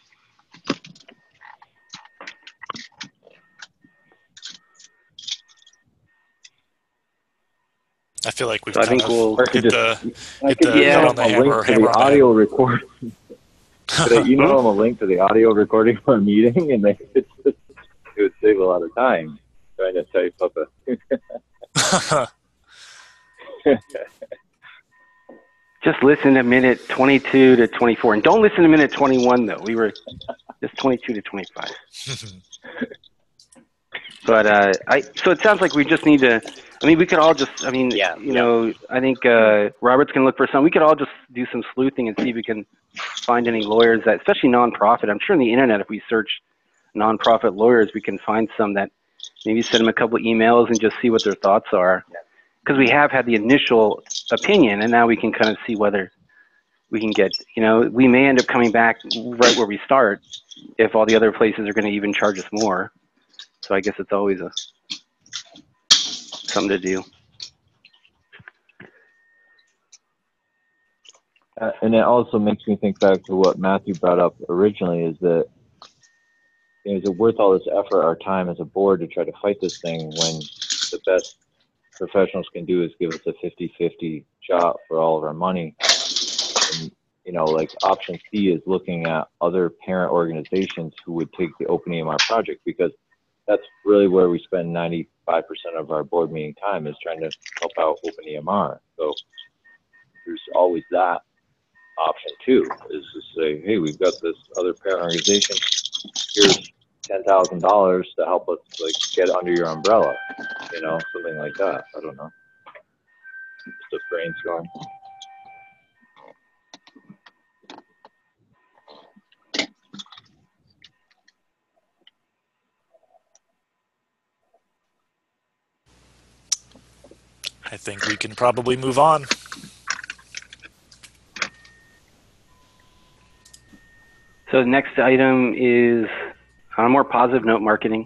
I feel like we've so I kind think of we'll, hit just, the, I hit could the yeah, nail on the a hammer, link to hammer the on the audio head. recording. Could I email them a link to the audio recording for a meeting, and they it would save a lot of time trying to type up a. just listen to minute twenty-two to twenty-four, and don't listen to minute twenty-one though. We were just twenty-two to twenty-five. But uh, I so it sounds like we just need to. I mean, we could all just. I mean, Yeah, you yeah. know, I think uh, Robert's can look for some. We could all just do some sleuthing and see if we can find any lawyers that, especially nonprofit. I'm sure on the internet, if we search nonprofit lawyers, we can find some that maybe send them a couple of emails and just see what their thoughts are. Because we have had the initial opinion, and now we can kind of see whether we can get. You know, we may end up coming back right where we start if all the other places are going to even charge us more. So I guess it's always a something to do. Uh, and it also makes me think back to what Matthew brought up originally, is that, you know, is it worth all this effort, our time as a board, to try to fight this thing when the best professionals can do is give us a fifty fifty shot for all of our money? And, you know, like option C is looking at other parent organizations who would take the Open E M R project, because that's really where we spend ninety-five percent of our board meeting time, is trying to help out Open E M R. So there's always that option too, is to say, hey, we've got this other parent organization, here's ten thousand dollars to help us like get under your umbrella, you know, something like that. I don't know. Just a brainstorm. I think we can probably move on. So the next item is, on a more positive note, marketing.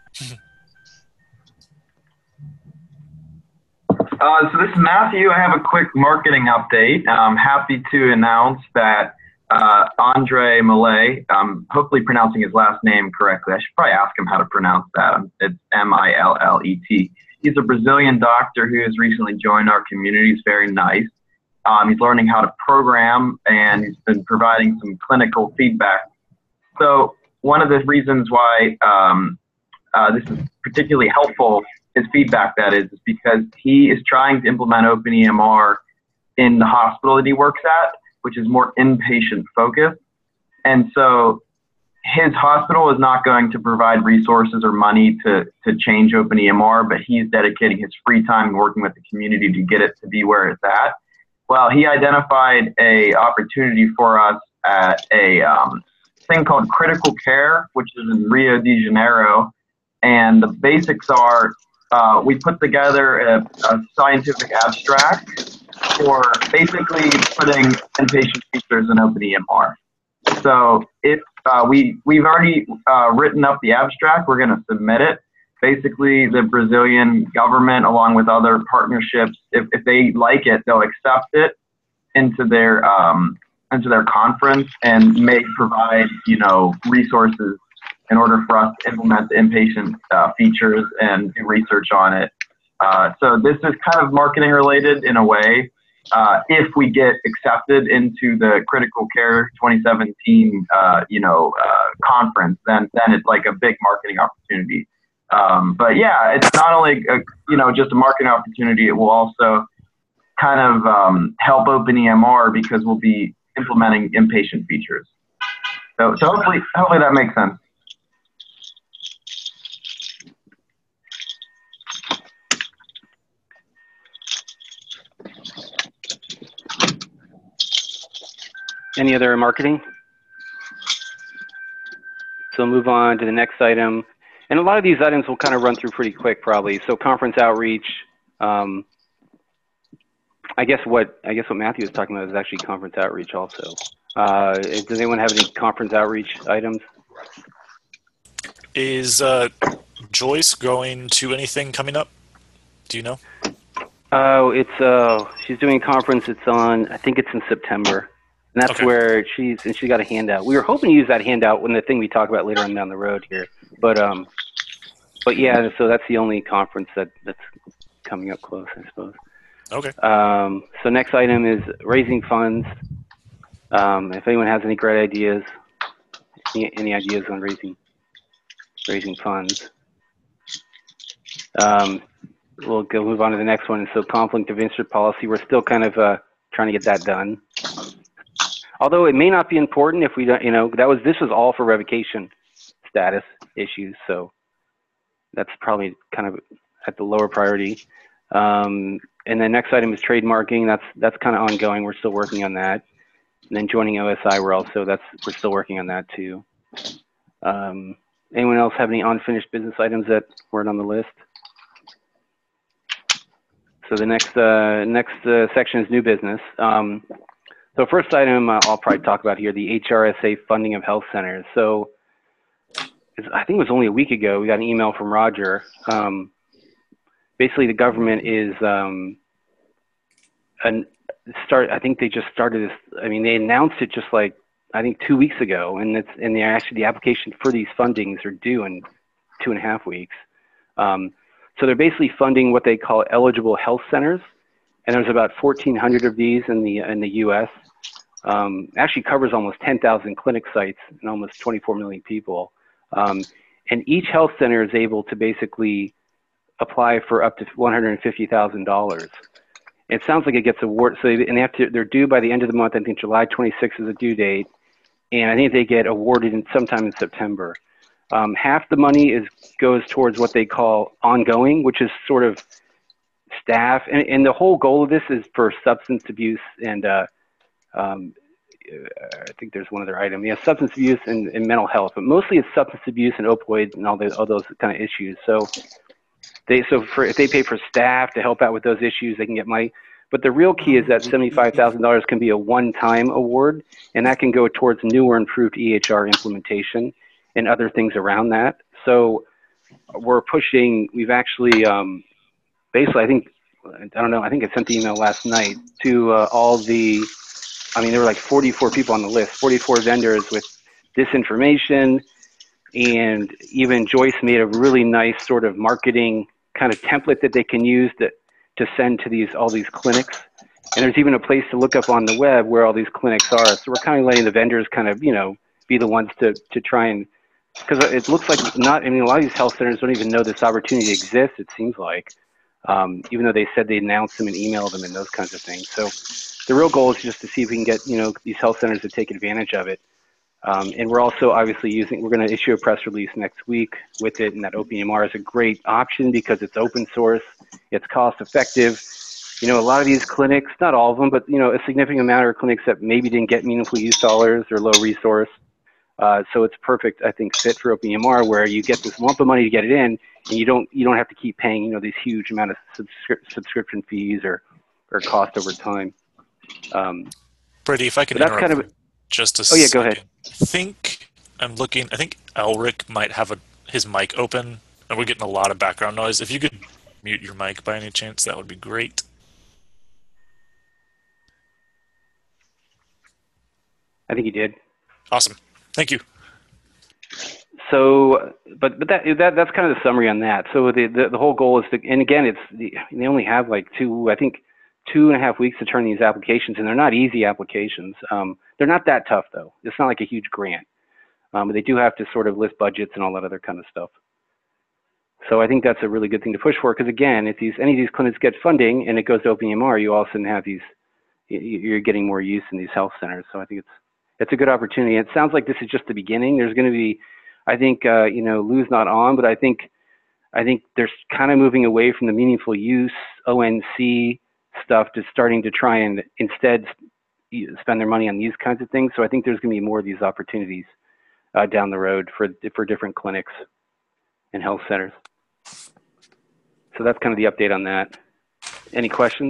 Uh, so this is Matthew. I have a quick marketing update. I'm happy to announce that uh, Andre Millet, I'm hopefully pronouncing his last name correctly. I should probably ask him how to pronounce that. It's M I L L E T. He's a Brazilian doctor who has recently joined our community. He's very nice. Um, he's learning how to program, and he's been providing some clinical feedback. So one of the reasons why um, uh, this is particularly helpful, his feedback that is, is because he is trying to implement Open E M R in the hospital that he works at, which is more inpatient focused. And so his hospital is not going to provide resources or money to, to change Open E M R, but he's dedicating his free time working with the community to get it to be where it's at. Well, he identified a opportunity for us at a um, thing called Critical Care, which is in Rio de Janeiro. And the basics are, uh, we put together a, a scientific abstract for basically putting inpatient features in Open E M R. So if uh, we, we've already uh, written up the abstract, we're going to submit it. Basically, the Brazilian government, along with other partnerships, if, if they like it, they'll accept it into their um, into their conference and may provide, you know, resources in order for us to implement the inpatient uh, features and do research on it. Uh, so this is kind of marketing related in a way. Uh, if we get accepted into the Critical Care twenty seventeen, uh, you know, uh, conference, then then it's like a big marketing opportunity. Um, but yeah, it's not only a, you know, just a marketing opportunity. It will also kind of um, help Open E M R because we'll be implementing inpatient features. So so hopefully hopefully that makes sense. Any other marketing? So move on to the next item. And a lot of these items will kind of run through pretty quick probably. So conference outreach. Um, I guess what I guess what Matthew was talking about is actually conference outreach also. Uh, does anyone have any conference outreach items? Is uh, Joyce going to anything coming up? Do you know? Oh, it's uh, she's doing a conference. It's on, I think it's in September. And that's Okay. where she's, and she got a handout. We were hoping to use that handout when the thing we talk about later on down the road here. But, um, but yeah, so that's the only conference that, that's coming up close, I suppose. Okay. Um, so next item is raising funds. Um, if anyone has any great ideas, any, any ideas on raising, raising funds. Um, we'll go move on to the next one. So conflict of interest policy, we're still kind of uh, trying to get that done. Although it may not be important if we don't, you know, that was, this was all for revocation status issues. So that's probably kind of at the lower priority. Um, and the next item is trademarking. That's, that's kind of ongoing. We're still working on that. And then joining O S I, we're also, that's, we're still working on that too. Um, anyone else have any unfinished business items that weren't on the list? So the next, uh, next uh, section is new business. Um, So first item uh, I'll probably talk about here, the H R S A funding of health centers. So I think it was only a week ago, we got an email from Roger. Um, basically, the government is um, an, start. I think they just started this. I mean, they announced it just like I think two weeks ago, and it's and they're actually the application for these fundings are due in two and a half weeks. Um, so they're basically funding what they call eligible health centers, and there's about fourteen hundred of these in the in the U S. Um, actually covers almost ten thousand clinic sites and almost twenty-four million people. Um, and each health center is able to basically apply for up to one hundred fifty thousand dollars. It sounds like it gets awarded. So they, and they have to, they're due by the end of the month. I think July twenty-sixth is the due date. And I think they get awarded in sometime in September. Um, half the money is goes towards what they call ongoing, which is sort of staff. And, and the whole goal of this is for substance abuse and uh, um, I think there's one other item. Yeah, substance abuse and, and mental health, but mostly it's substance abuse and opioids and all, the, all those kind of issues. So they so for if they pay for staff to help out with those issues, they can get money. But the real key is that seventy-five thousand dollars can be a one-time award, and that can go towards newer improved E H R implementation and other things around that. So we're pushing, we've actually, um, basically, I think, I don't know, I think I sent the email last night to uh, all the, I mean, there were like forty-four people on the list, forty-four vendors with this information, and even Joyce made a really nice sort of marketing kind of template that they can use that to send to these all these clinics. And there's even a place to look up on the web where all these clinics are. So we're kind of letting the vendors kind of, you know, be the ones to, to try and, because it looks like not, I mean, a lot of these health centers don't even know this opportunity exists, it seems like, um, even though they said they announced them and emailed them and those kinds of things. So the real goal is just to see if we can get, you know, these health centers to take advantage of it. Um, and we're also obviously using, we're going to issue a press release next week with it, and that O P M R is a great option because it's open source, it's cost effective. You know, a lot of these clinics, not all of them, but, you know, a significant amount of clinics that maybe didn't get meaningful use dollars or low resource. Uh, so it's perfect, I think, fit for O P M R where you get this lump of money to get it in, and you don't you don't have to keep paying, you know, these huge amount of subscri subscription fees or, or cost over time. Um, Brady, if I can that's interrupt kind of, just a oh yeah, second. go ahead. I think I'm looking, I think Elric might have a, his mic open, and we're getting a lot of background noise. If you could mute your mic by any chance, that would be great. I think he did. Awesome. Thank you. So, but but that that that's kind of the summary on that. So the the, the whole goal is to, and again, it's the, they only have like two, I think, two and a half weeks to turn these applications, and they're not easy applications. Um, they're not that tough though. It's not like a huge grant, um, but they do have to sort of list budgets and all that other kind of stuff. So I think that's a really good thing to push for, because again, if these any of these clinics get funding and it goes to O P M R, you also have these, you're getting more use in these health centers. So I think it's it's a good opportunity. It sounds like this is just the beginning. There's going to be, I think, uh, you know, Lou's not on, but I think, I think they're kind of moving away from the meaningful use O N C stuff to starting to try and instead spend their money on these kinds of things. So I think there's going to be more of these opportunities uh, down the road for for different clinics and health centers. So that's kind of the update on that. Any questions?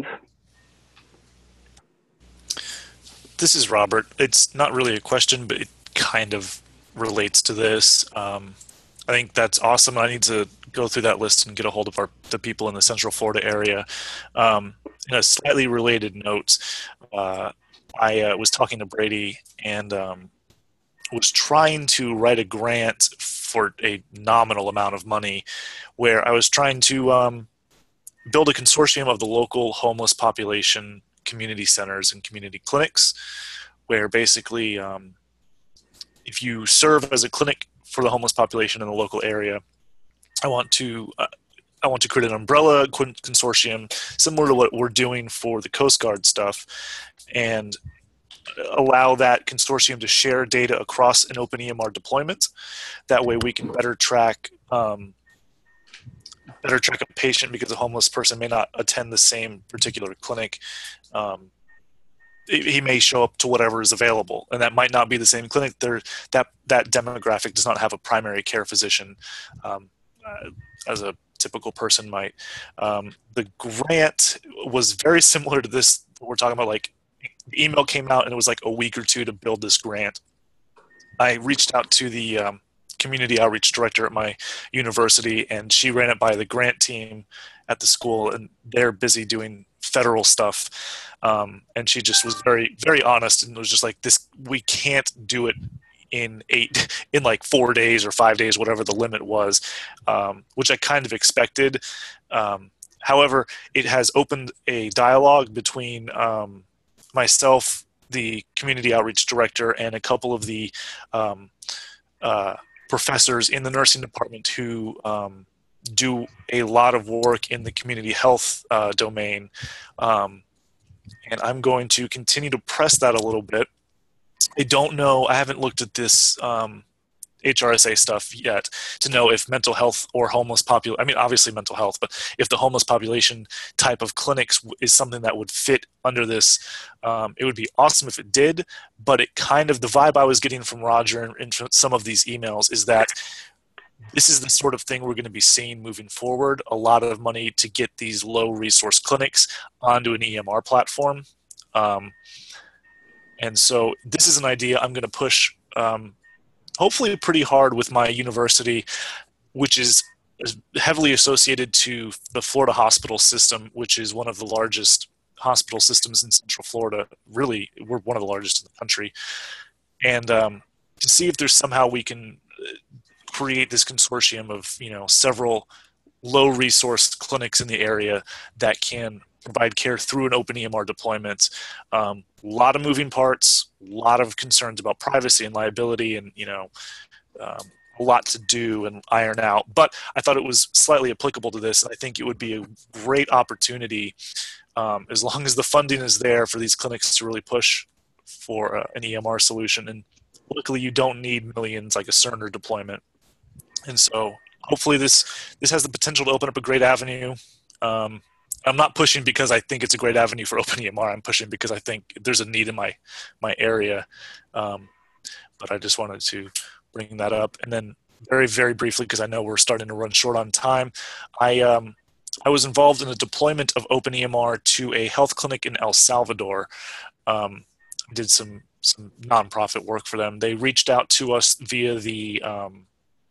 This is Robert. It's not really a question, but it kind of relates to this. Um, I think that's awesome. I need to go through that list and get a hold of our the people in the Central Florida area. Um, in a slightly related note, uh, I uh, was talking to Brady and um, was trying to write a grant for a nominal amount of money, where I was trying to um, build a consortium of the local homeless population community centers and community clinics, where basically um, if you serve as a clinic for the homeless population in the local area, I want to uh, I want to create an umbrella consortium similar to what we're doing for the Coast Guard stuff, and allow that consortium to share data across an Open E M R deployment. That way we can better track um, better track a patient, because a homeless person may not attend the same particular clinic. Um, he may show up to whatever is available, and that might not be the same clinic. There, that that demographic does not have a primary care physician, um, uh, as a typical person might. Um, the grant was very similar to this. We're talking about, like, the email came out and it was like a week or two to build this grant. I reached out to the um, community outreach director at my university, and she ran it by the grant team at the school, and they're busy doing federal stuff. Um, and she just was very, very honest and was just like, this, we can't do it in eight, in like four days or five days, whatever the limit was, um, which I kind of expected. Um, however, it has opened a dialogue between um, myself, the community outreach director, and a couple of the um, uh, professors in the nursing department who um, do a lot of work in the community health uh, domain. Um, and I'm going to continue to press that a little bit. I don't know, I haven't looked at this um, H R S A stuff yet to know if mental health or homeless population, I mean, obviously mental health, but if the homeless population type of clinics is something that would fit under this. Um, it would be awesome if it did, but it kind of, the vibe I was getting from Roger and, and some of these emails is that this is the sort of thing we're going to be seeing moving forward, a lot of money to get these low resource clinics onto an E M R platform. Um, and so this is an idea I'm going to push um, hopefully pretty hard with my university, which is heavily associated to the Florida hospital system, which is one of the largest hospital systems in Central Florida. Really, we're one of the largest in the country. And um, to see if there's somehow we can create this consortium of, you know, several low resource clinics in the area that can provide care through an open E M R deployment. Um, a lot of moving parts, a lot of concerns about privacy and liability, and, you know, um, a lot to do and iron out. But I thought it was slightly applicable to this, and I think it would be a great opportunity, um, as long as the funding is there, for these clinics to really push for uh, an E M R solution. And luckily, you don't need millions like a Cerner deployment. And so hopefully this this has the potential to open up a great avenue. Um, I'm not pushing because I think it's a great avenue for open E M R. I'm pushing because I think there's a need in my my area. Um, but I just wanted to bring that up. And then very, very briefly, because I know we're starting to run short on time, I um, I was involved in the deployment of open E M R to a health clinic in El Salvador. Um, did some some nonprofit work for them. They reached out to us via the um,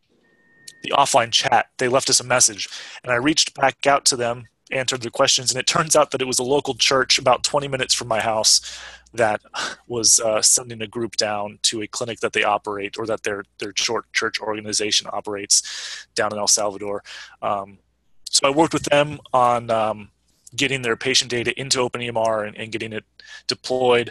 the offline chat. They left us a message, and I reached back out to them, answered their questions, and it turns out that it was a local church about twenty minutes from my house that was uh, sending a group down to a clinic that they operate, or that their their short church organization operates down in El Salvador. Um, so I worked with them on um, getting their patient data into open E M R and, and getting it deployed.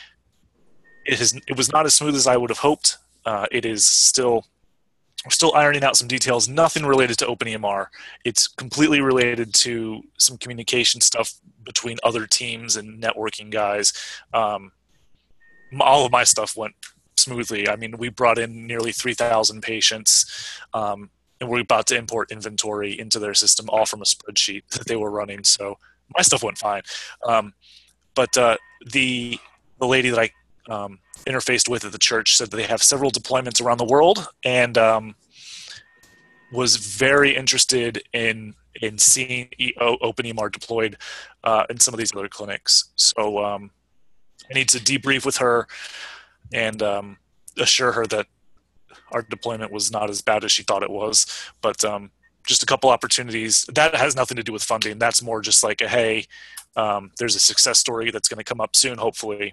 It, has, it was not as smooth as I would have hoped. Uh, it is still We're still ironing out some details, nothing related to open E M R. It's completely related to some communication stuff between other teams and networking guys. Um, all of my stuff went smoothly. I mean, we brought in nearly three thousand patients, um, and we're about to import inventory into their system, all from a spreadsheet that they were running. So my stuff went fine. Um, but uh, the, the lady that I um, interfaced with at the church said that they have several deployments around the world, and um, was very interested in in seeing open E M R deployed uh, in some of these other clinics. So um, I need to debrief with her and um, assure her that our deployment was not as bad as she thought it was. But um, just a couple opportunities. That has nothing to do with funding. That's more just like a, hey, um, there's a success story that's going to come up soon, hopefully.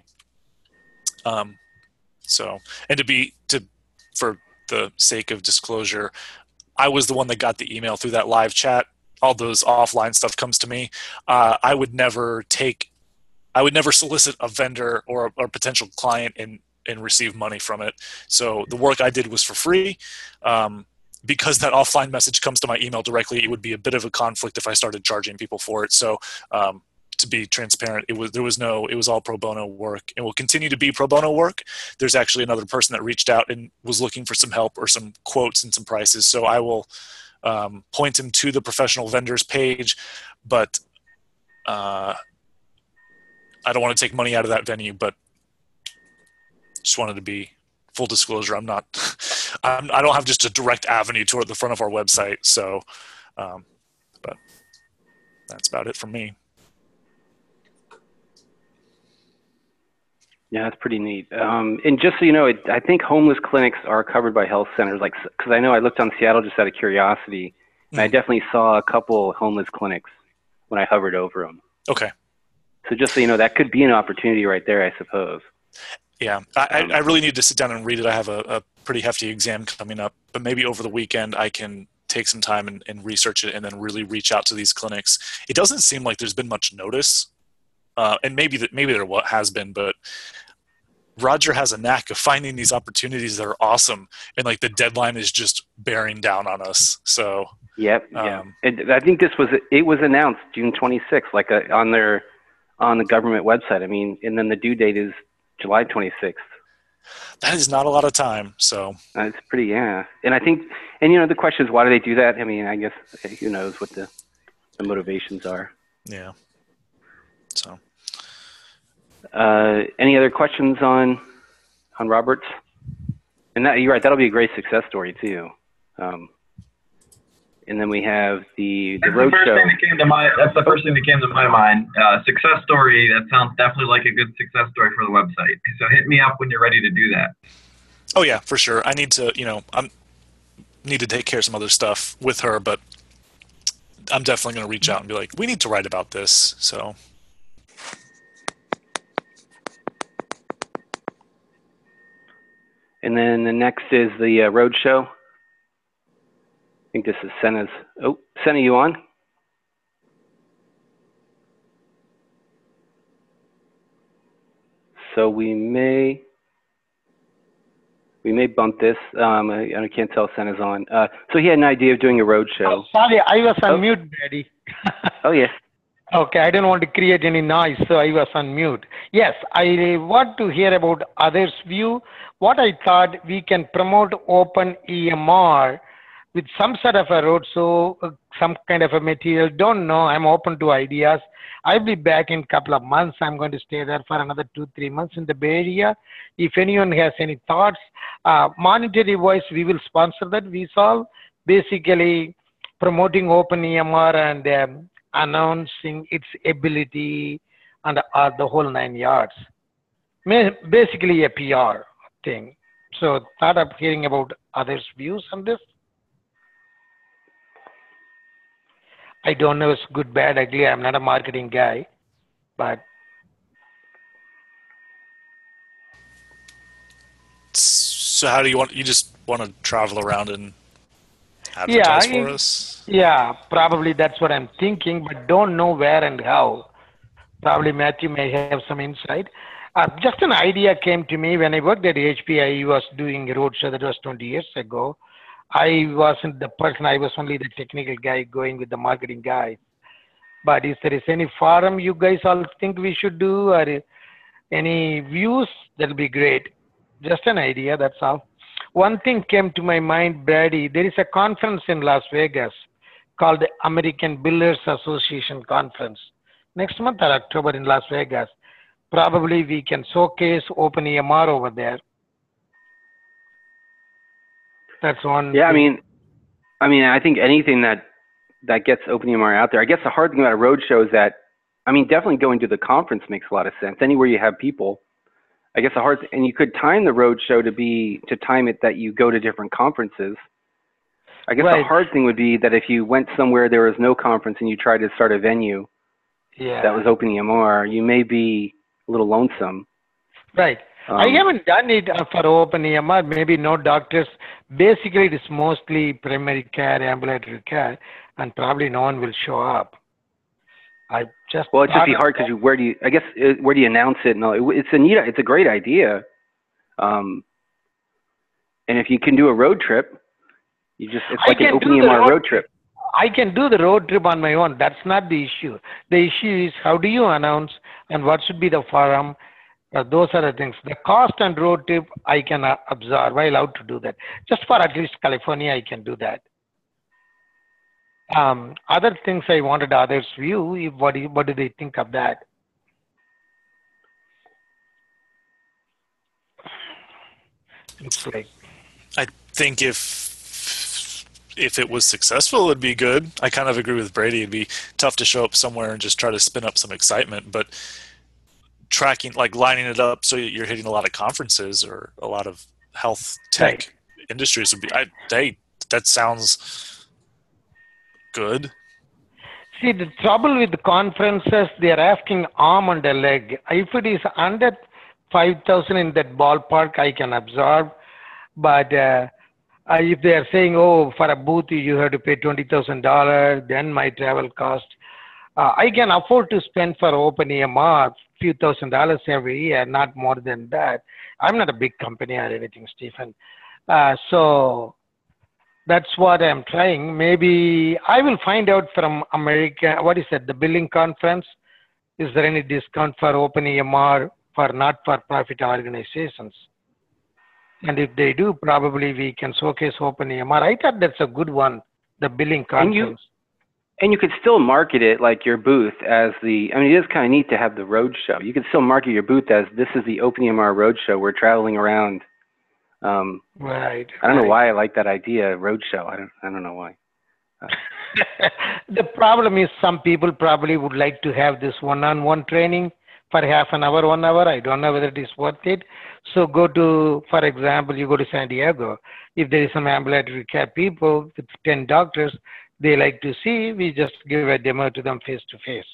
Um, so, and to be, to, for the sake of disclosure, I was the one that got the email through that live chat. All those offline stuff comes to me. Uh, I would never take, I would never solicit a vendor or a, or a potential client and, and receive money from it. So the work I did was for free. Um, because that offline message comes to my email directly, it would be a bit of a conflict if I started charging people for it. So, um, to be transparent, it was there was no it was all pro bono work, and will continue to be pro bono work. There's actually another person that reached out and was looking for some help or some quotes and some prices, so I will um, point him to the professional vendors page, but uh, I don't want to take money out of that venue. But just wanted to be full disclosure, I'm not I'm, I don't have just a direct avenue toward the front of our website, so um, but that's about it from me. Yeah, that's pretty neat. Um, and just so you know, it, I think homeless clinics are covered by health centers. Like, because I know I looked on Seattle just out of curiosity, and I definitely saw a couple homeless clinics when I hovered over them. Okay. So just so you know, that could be an opportunity right there, I suppose. Yeah, I, um, I really need to sit down and read it. I have a, a pretty hefty exam coming up, but maybe over the weekend I can take some time and, and research it and then really reach out to these clinics. It doesn't seem like there's been much notice, uh, and maybe that maybe there has been, but Roger has a knack of finding these opportunities that are awesome, and like the deadline is just bearing down on us. So yep, um, yeah. And I think this was it was announced June twenty-sixth, like a, on their on the government website. I mean, and then the due date is July twenty-sixth. That is not a lot of time. So uh, it's pretty, yeah. And I think, and you know, the question is, why do they do that? I mean, I guess who knows what the, the motivations are. Yeah. So. Uh, any other questions on on Roberts? And that, you're right, that'll be a great success story too. Um, and then we have the the road show. Thing that came to my, that's the first thing that came to my mind. Uh, success story. That sounds definitely like a good success story for the website. So hit me up when you're ready to do that. Oh yeah, for sure. I need to, you know, I'm need to take care of some other stuff with her, but I'm definitely going to reach out and be like, we need to write about this. So. And then the next is the uh, road show. I think this is Senna's. Oh, Senna, you on? So we may we may bump this. Um, I, I can't tell if Senna's on. Uh, so he had an idea of doing a road show. Oh, sorry, I was on oh. mute, Daddy. Oh yes. Okay, I didn't want to create any noise, so I was on mute. Yes, I want to hear about others' view. What I thought, we can promote open E M R with some sort of a roadshow, uh, some kind of a material. Don't know. I'm open to ideas. I'll be back in a couple of months. I'm going to stay there for another two, three months in the Bay Area. If anyone has any thoughts, uh, monetary wise, we will sponsor that. We solve basically promoting open E M R and um, announcing its ability and uh, the whole nine yards. Basically a P R thing. So thought of hearing about others' views on this. I don't know if it's good, bad, ugly. I'm not a marketing guy, but. So how do you want, you just want to travel around and Yeah, advertise for us? Yeah, probably that's what I'm thinking, but don't know where and how. Probably Matthew may have some insight. Uh, just an idea came to me when I worked at H P. I was doing a roadshow that was twenty years ago. I wasn't the person, I was only the technical guy going with the marketing guy. But if there is any forum you guys all think we should do or any views, that'll be great. Just an idea, that's all. One thing came to my mind, Brady. There is a conference in Las Vegas called the American Builders Association Conference. Next month or October in Las Vegas. Probably we can showcase open E M R over there. That's one. Yeah, thing. I mean, I mean, I think anything that that gets open E M R out there. I guess the hard thing about a road show is that, I mean, definitely going to the conference makes a lot of sense. Anywhere you have people. I guess the hard th- and you could time the road show to be to time it that you go to different conferences. I guess Right. the hard thing would be that if you went somewhere there was no conference and you tried to start a venue Yeah. that was open E M R, you may be a little lonesome. Right. Um, I haven't done it uh, for open E M R, maybe no doctors. Basically, it is mostly primary care, ambulatory care, and probably no one will show up. I just Well, it'd just be thought hard of because you, where do you? I guess uh, where do you announce it? No, it, it's a neat, it's a great idea. Um, and if you can do a road trip, you just it's I like an can open do E the M R road- road trip. I can do the road trip on my own. That's not the issue. The issue is how do you announce and what should be the forum. Uh, those are the things. The cost and road trip I can uh, absorb. I'm allowed to do that. Just for at least California, I can do that. Um, other things I wanted others' view. If, what, do you, what do they think of that? Looks like. I think if if it was successful, it'd be good. I kind of agree with Brady. It'd be tough to show up somewhere and just try to spin up some excitement, but tracking, like lining it up so you're hitting a lot of conferences or a lot of health tech Right. industries would be. I, hey, that sounds good. See, the trouble with the conferences, they are asking arm and a leg. If it is under five thousand in that ballpark, I can absorb. But uh, uh, if they are saying, oh, for a booth, you have to pay twenty thousand dollars, then my travel cost. Uh, I can afford to spend for OpenEMR a few thousand dollars every year, not more than that. I'm not a big company or anything, Stephen. Uh, so that's what I'm trying. Maybe I will find out from America, what is it, the billing conference? Is there any discount for OpenEMR for not-for-profit organizations? And if they do, probably we can showcase OpenEMR. I thought that's a good one, the billing conference. And you, and you could still market it like your booth as the, I mean, it is kind of neat to have the road show. You could still market your booth as this is the OpenEMR road show. We're traveling around. Um, right. I don't right. know why I like that idea, road show. I don't, I don't know why. Uh, the problem is some people probably would like to have this one-on-one training for half an hour, one hour. I don't know whether it is worth it. So go to, for example, you go to San Diego. If there is some ambulatory care people with ten doctors, they like to see, we just give a demo to them face-to-face.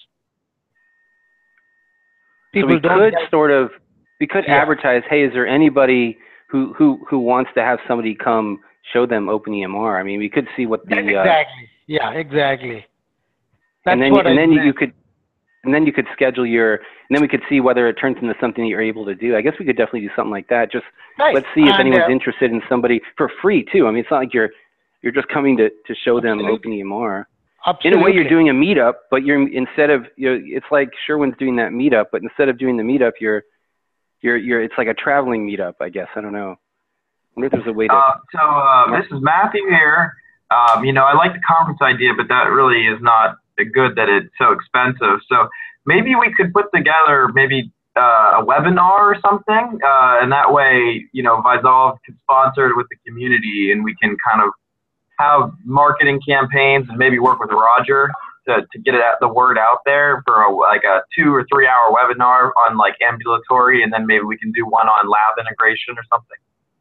People so we don't could have, sort of, we could yeah. advertise, hey, is there anybody who, who, who wants to have somebody come show them OpenEMR? I mean, we could see what the... Exactly. Uh, yeah, exactly. That's and then, what and I then meant. you could, and then you could schedule your, and then we could see whether it turns into something that you're able to do. I guess we could definitely do something like that. Just right. let's see if and, anyone's uh, interested in somebody for free too. I mean, it's not like you're, you're just coming to, to show absolutely. them OpenEMR. Absolutely. In a way, you're doing a meetup, but you're instead of, you know, it's like Sherwin's doing that meetup, but instead of doing the meetup, you're, you're, you're, it's like a traveling meetup, I guess. I don't know. I wonder if there's a way to. Uh, so uh, this is Matthew here. Um, you know, I like the conference idea, but that really is not good that it's so expensive. So maybe we could put together maybe uh, a webinar or something, uh, and that way, you know, Vyzolve can sponsor it with the community, and we can kind of have marketing campaigns and maybe work with Roger to, to get it out, the word out there for a, like a two or three hour webinar on like ambulatory, and then maybe we can do one on lab integration or something.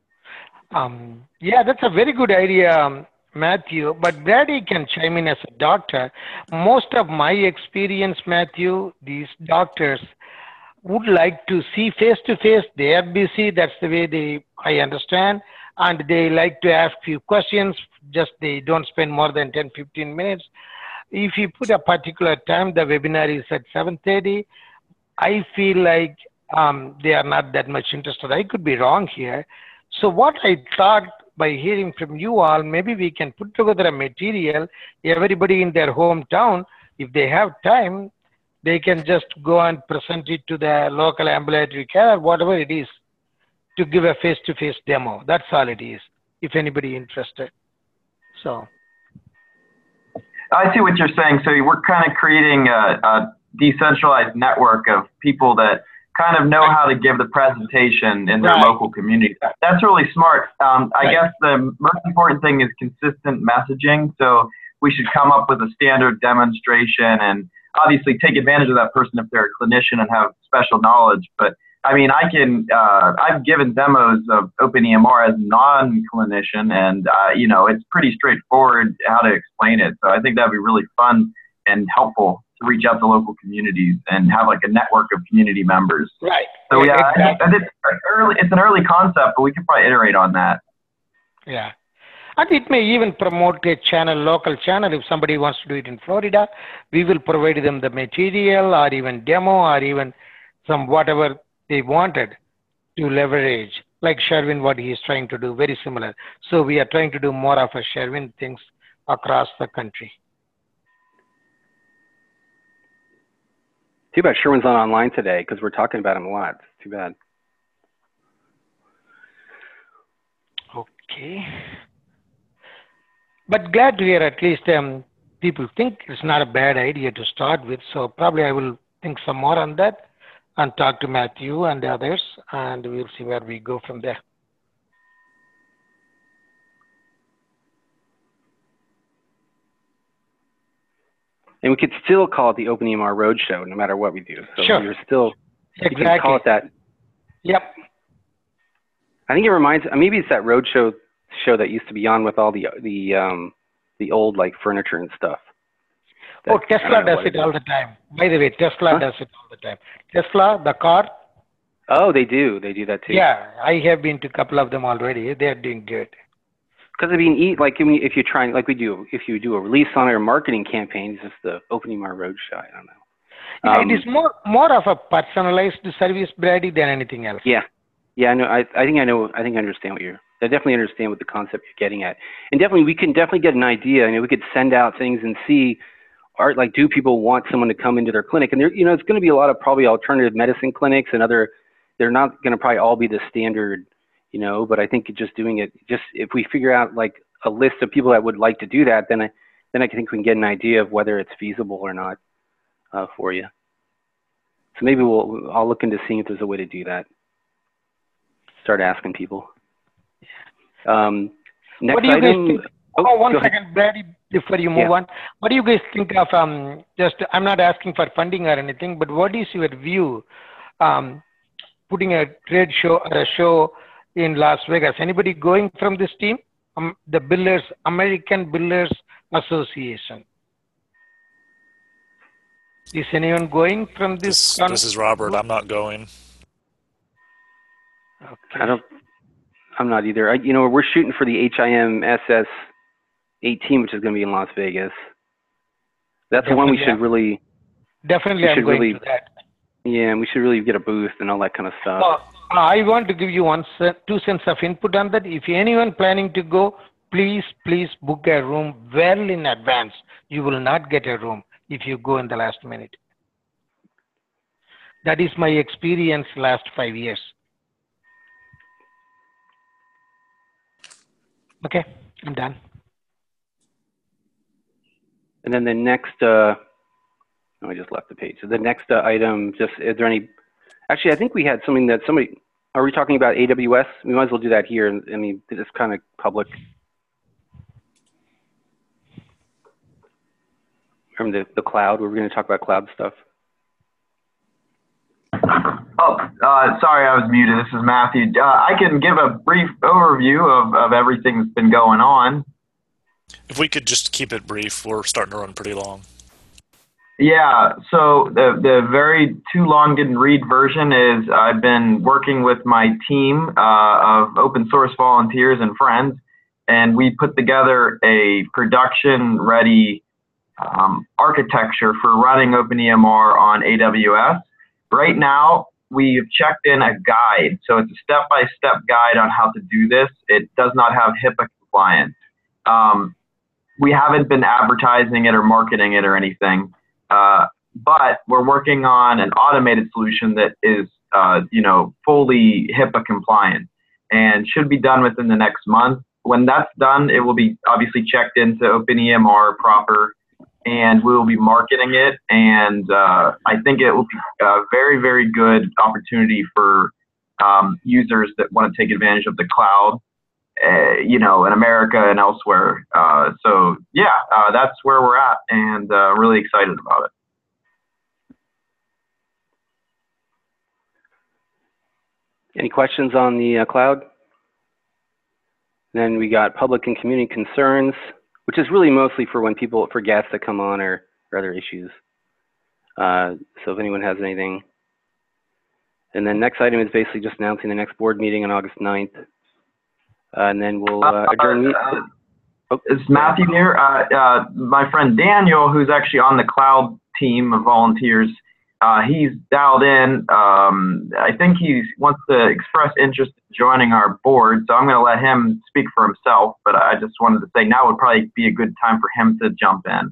Um, yeah, that's a very good idea, um, Matthew, but Brady can chime in as a doctor. Most of my experience, Matthew, these doctors would like to see face-to-face. They are busy. That's the way they, I understand. And they like to ask few questions. Just they don't spend more than ten, fifteen minutes. If you put a particular time, the webinar is at seven thirty. I feel like um, they are not that much interested. I could be wrong here. So what I thought by hearing from you all, maybe we can put together a material, everybody in their hometown, if they have time, they can just go and present it to the local ambulatory care, whatever it is, to give a face-to-face demo. That's all it is, if anybody interested. So. I see what you're saying. So we're kind of creating a, a decentralized network of people that kind of know how to give the presentation in their right. local community. That's really smart. Um, I right. guess the most important thing is consistent messaging. So we should come up with a standard demonstration and obviously take advantage of that person if they're a clinician and have special knowledge. But I mean, I can, uh, I've given demos of OpenEMR as a non-clinician, and, uh, you know, it's pretty straightforward how to explain it. So I think that'd be really fun and helpful to reach out to local communities and have like a network of community members. Right. So yeah, exactly. I think, I think it's, early, it's an early concept, but we can probably iterate on that. Yeah. And it may even promote a channel, local channel. If somebody wants to do it in Florida, we will provide them the material or even demo or even some whatever they wanted to leverage, like Sherwin, what he is trying to do, very similar. So we are trying to do more of a Sherwin things across the country. Too bad Sherwin's not online today because we're talking about him a lot. It's too bad. Okay. But glad to hear at least um, people think it's not a bad idea to start with. So probably I will think some more on that and talk to Matthew and the others, and we'll see where we go from there. And we could still call it the OpenEMR Roadshow, no matter what we do. So sure. you're still, exactly. you can call it that. Yep. I think it reminds, maybe it's that roadshow show that used to be on with all the the um, the old like furniture and stuff. That, oh, Tesla does it, it all the time. By the way, Tesla huh? does it all the time. Tesla, the car. Oh, they do. They do that too. Yeah, I have been to a couple of them already. They're doing good. Because I mean, like if you're trying, like we do, if you do a release on our marketing campaign, it's just the Open E M R Roadshow. I don't know. Yeah, Um, it is more more of a personalized service, Brady, than anything else. Yeah, yeah. I know. I I think I know. I think I understand what you're. I definitely understand what the concept you're getting at, and definitely we can definitely get an idea. I mean, we could send out things and see, are like, do people want someone to come into their clinic? And there, you know, it's going to be a lot of probably alternative medicine clinics and other. They're not going to probably all be the standard, you know. But I think just doing it, just if we figure out like a list of people that would like to do that, then I then I think we can get an idea of whether it's feasible or not uh, for you. So maybe we'll I'll look into seeing if there's a way to do that. Start asking people. Um, next what do you item. Guys think? Oh, oh, one go second, ahead. Brady, before you move Yeah. on. What do you guys think of, um, just, I'm not asking for funding or anything, but what is your view, um, putting a trade show or a show in Las Vegas? Anybody going from this team? Um, the Billers, American Billers Association. Is anyone going from this? This, this is Robert. I'm not going. Okay. I don't. I'm not either. I, you know, we're shooting for the H I M S S eighteen, which is going to be in Las Vegas. That's the one we should really. Definitely, we I'm should going really, to that. Yeah, we should really get a booth and all that kind of stuff. Uh, I want to give you one, two cents of input on that. If anyone planning to go, please, please book a room well in advance. You will not get a room if you go in the last minute. That is my experience last five years. Okay, I'm done. And then the next, uh, oh, I just left the page. So the next uh, item, just, is there any, actually, I think we had something that somebody, are we talking about A W S? We might as well do that here. I mean, it's kind of public. From the, the cloud, we're going to talk about cloud stuff. Oh, uh, sorry, I was muted. This is Matthew. Uh, I can give a brief overview of, of everything that's been going on. If we could just keep it brief, we're starting to run pretty long. Yeah, so the, the very too long didn't read version is I've been working with my team uh, of open source volunteers and friends, and we put together a production ready um, architecture for running OpenEMR on A W S. Right now, we've checked in a guide. So it's a step-by-step guide on how to do this. It does not have HIPAA compliance. Um, we haven't been advertising it or marketing it or anything, uh, but we're working on an automated solution that is, uh, you know, fully HIPAA compliant and should be done within the next month. When that's done, it will be obviously checked into OpenEMR proper, and we will be marketing it. And uh, I think it will be a very, very good opportunity for um, users that want to take advantage of the cloud, uh, you know, in America and elsewhere. Uh, so yeah, uh, that's where we're at, and uh, really excited about it. Any questions on the uh, cloud? Then we got public and community concerns, which is really mostly for when people, for guests that come on or, or other issues. Uh, so if anyone has anything. And then next item is basically just announcing the next board meeting on August ninth. Uh, and then we'll uh, adjourn. Uh, uh, oh, it's Matthew here. Uh, uh, my friend Daniel, who's actually on the cloud team of volunteers, uh, he's dialed in. Um, I think he wants to express interest in joining our board, so I'm going to let him speak for himself. But I just wanted to say now would probably be a good time for him to jump in.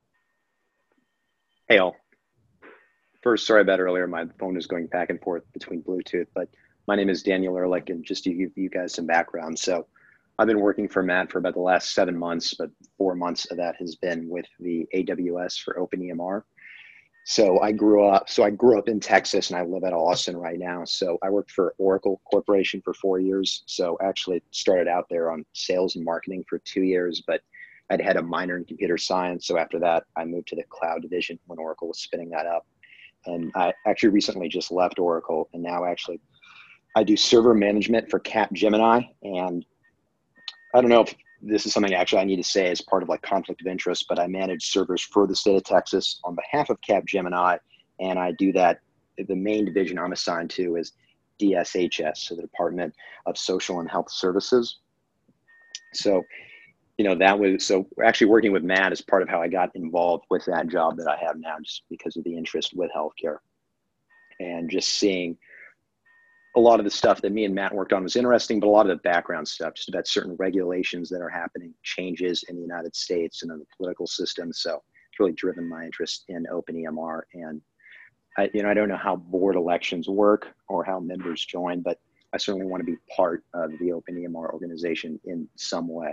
Hey all. First, sorry about earlier. My phone is going back and forth between Bluetooth, but my name is Daniel Ehrlich, and just to give you guys some background. So I've been working for Matt for about the last seven months, but four months of that has been with the A W S for OpenEMR. So I grew up, so I grew up in Texas, and I live at Austin right now. So I worked for Oracle Corporation for four years. So actually started out there on sales and marketing for two years, but I'd had a minor in computer science. So after that, I moved to the cloud division when Oracle was spinning that up. And I actually recently just left Oracle, and now actually I do server management for Capgemini. And I don't know if this is something actually I need to say as part of like conflict of interest, but I manage servers for the state of Texas on behalf of Capgemini, and I do that. The main division I'm assigned to is D S H S, so the Department of Social and Health Services. So, you know, that was, so we're actually working with Matt as part of how I got involved with that job that I have now, just because of the interest with healthcare. And just seeing a lot of the stuff that me and Matt worked on was interesting, but a lot of the background stuff, just about certain regulations that are happening, changes in the United States and in the political system. So it's really driven my interest in OpenEMR. And I, you know, I don't know how board elections work or how members join, but I certainly want to be part of the OpenEMR organization in some way.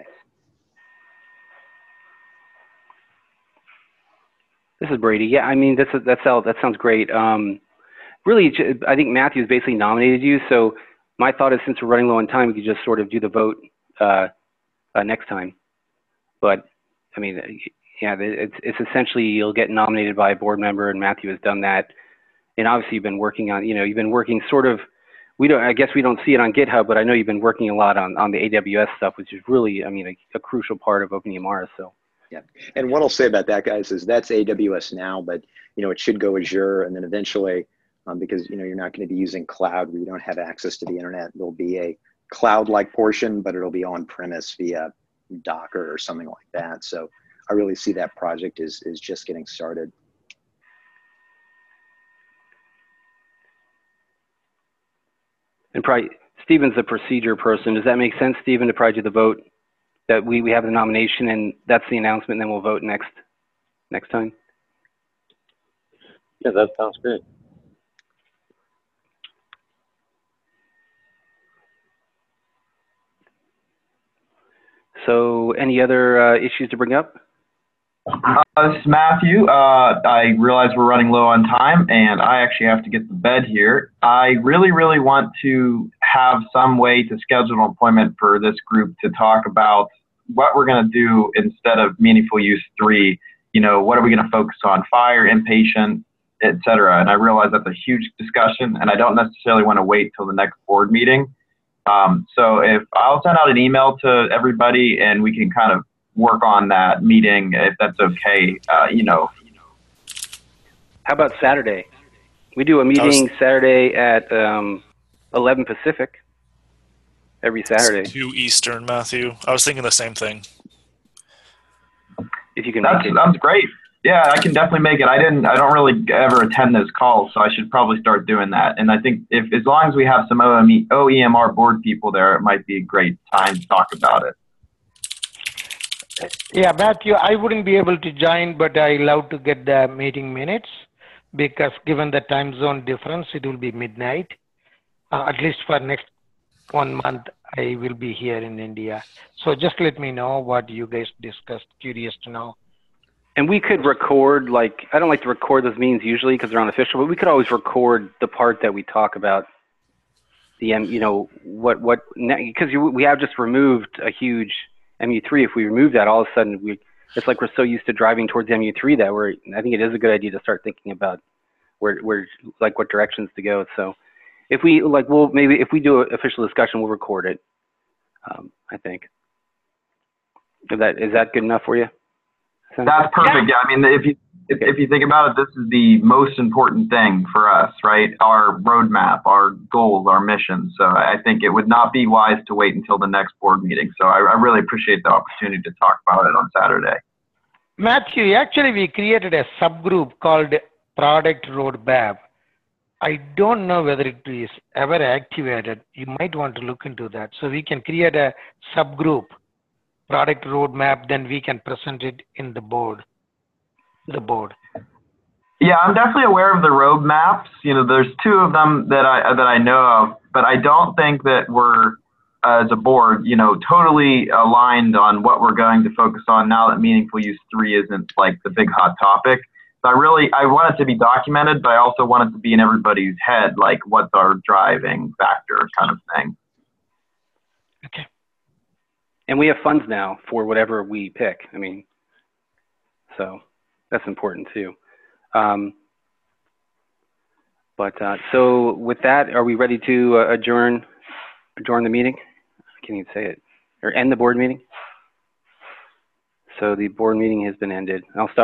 This is Brady. Yeah, I mean, that's, that's, that sounds great. Um, really, I think Matthew's basically nominated you. So my thought is, since we're running low on time, we could just sort of do the vote uh, uh, next time. But I mean, yeah, it's, it's essentially you'll get nominated by a board member, and Matthew has done that. And obviously, you've been working on, you know, you've been working sort of, we don't, I guess we don't see it on GitHub, but I know you've been working a lot on, on the A W S stuff, which is really, I mean, a, a crucial part of OpenEMR. So. Yeah, and what I'll say about that, guys, is that's A W S now, but you know, it should go Azure, and then eventually, um, because you know, you're not going to be using cloud where you don't have access to the internet. There'll be a cloud-like portion, but it'll be on-premise via Docker or something like that. So I really see that project is is just getting started. And probably Stephen's the procedure person. Does that make sense, Stephen, to probably do the vote? That we, we have the nomination and that's the announcement, and then we'll vote next next time? Yeah, that sounds great. So any other uh, issues to bring up? Uh, this is Matthew. Uh, I realize we're running low on time, and I actually have to get to bed here. I really, really want to have some way to schedule an appointment for this group to talk about what we're going to do instead of meaningful use three. You know, what are we going to focus on? Fire, inpatient, et cetera. And I realize that's a huge discussion, and I don't necessarily want to wait till the next board meeting. Um, so if I'll send out an email to everybody, and we can kind of work on that meeting, if that's okay. Uh, you know. How about Saturday? We do a meeting Saturday at um, eleven Pacific. Every Saturday. Two Eastern, Matthew. I was thinking the same thing. If you can that's, make it. That's great. Yeah, I can definitely make it. I didn't. I don't really ever attend those calls, so I should probably start doing that. And I think if as long as we have some O E M R board people there, it might be a great time to talk about it. Yeah, Matthew, I wouldn't be able to join, but I love to get the meeting minutes because given the time zone difference, it will be midnight. Uh, at least for next one month, I will be here in India. So just let me know what you guys discussed. Curious to know. And we could record, like, I don't like to record those meetings usually because they're unofficial, but we could always record the part that we talk about. The, um, you know, what, what, because we have just removed a huge M U three. If we remove that, all of a sudden, we, it's like we're so used to driving towards M U three that we're, I think it is a good idea to start thinking about where, where, like, what directions to go. So, if we, like, we'll maybe, if we do an official discussion, we'll record it, um, I think. Is that, is that good enough for you? That's perfect. Yeah, I mean, if you, if, if you think about it, this is the most important thing for us, right? Our roadmap, our goals, our mission. So I think it would not be wise to wait until the next board meeting. So I, I really appreciate the opportunity to talk about it on Saturday. Matthew, actually, we created a subgroup called Product Roadmap. I don't know whether it is ever activated. You might want to look into that. So we can create a subgroup, Product Roadmap, then we can present it in the board. The board. Yeah, I'm definitely aware of the roadmaps. You know, there's two of them that I that I know of, but I don't think that we're uh, as a board, you know, totally aligned on what we're going to focus on now that meaningful use three isn't like the big hot topic. So I really I want it to be documented, but I also want it to be in everybody's head, like what's our driving factor kind of thing. Okay. And we have funds now for whatever we pick. I mean, so that's important too. Um, but uh, so with that, are we ready to uh, adjourn adjourn the meeting? I can't even say it. Or end the board meeting? So the board meeting has been ended. I'll stop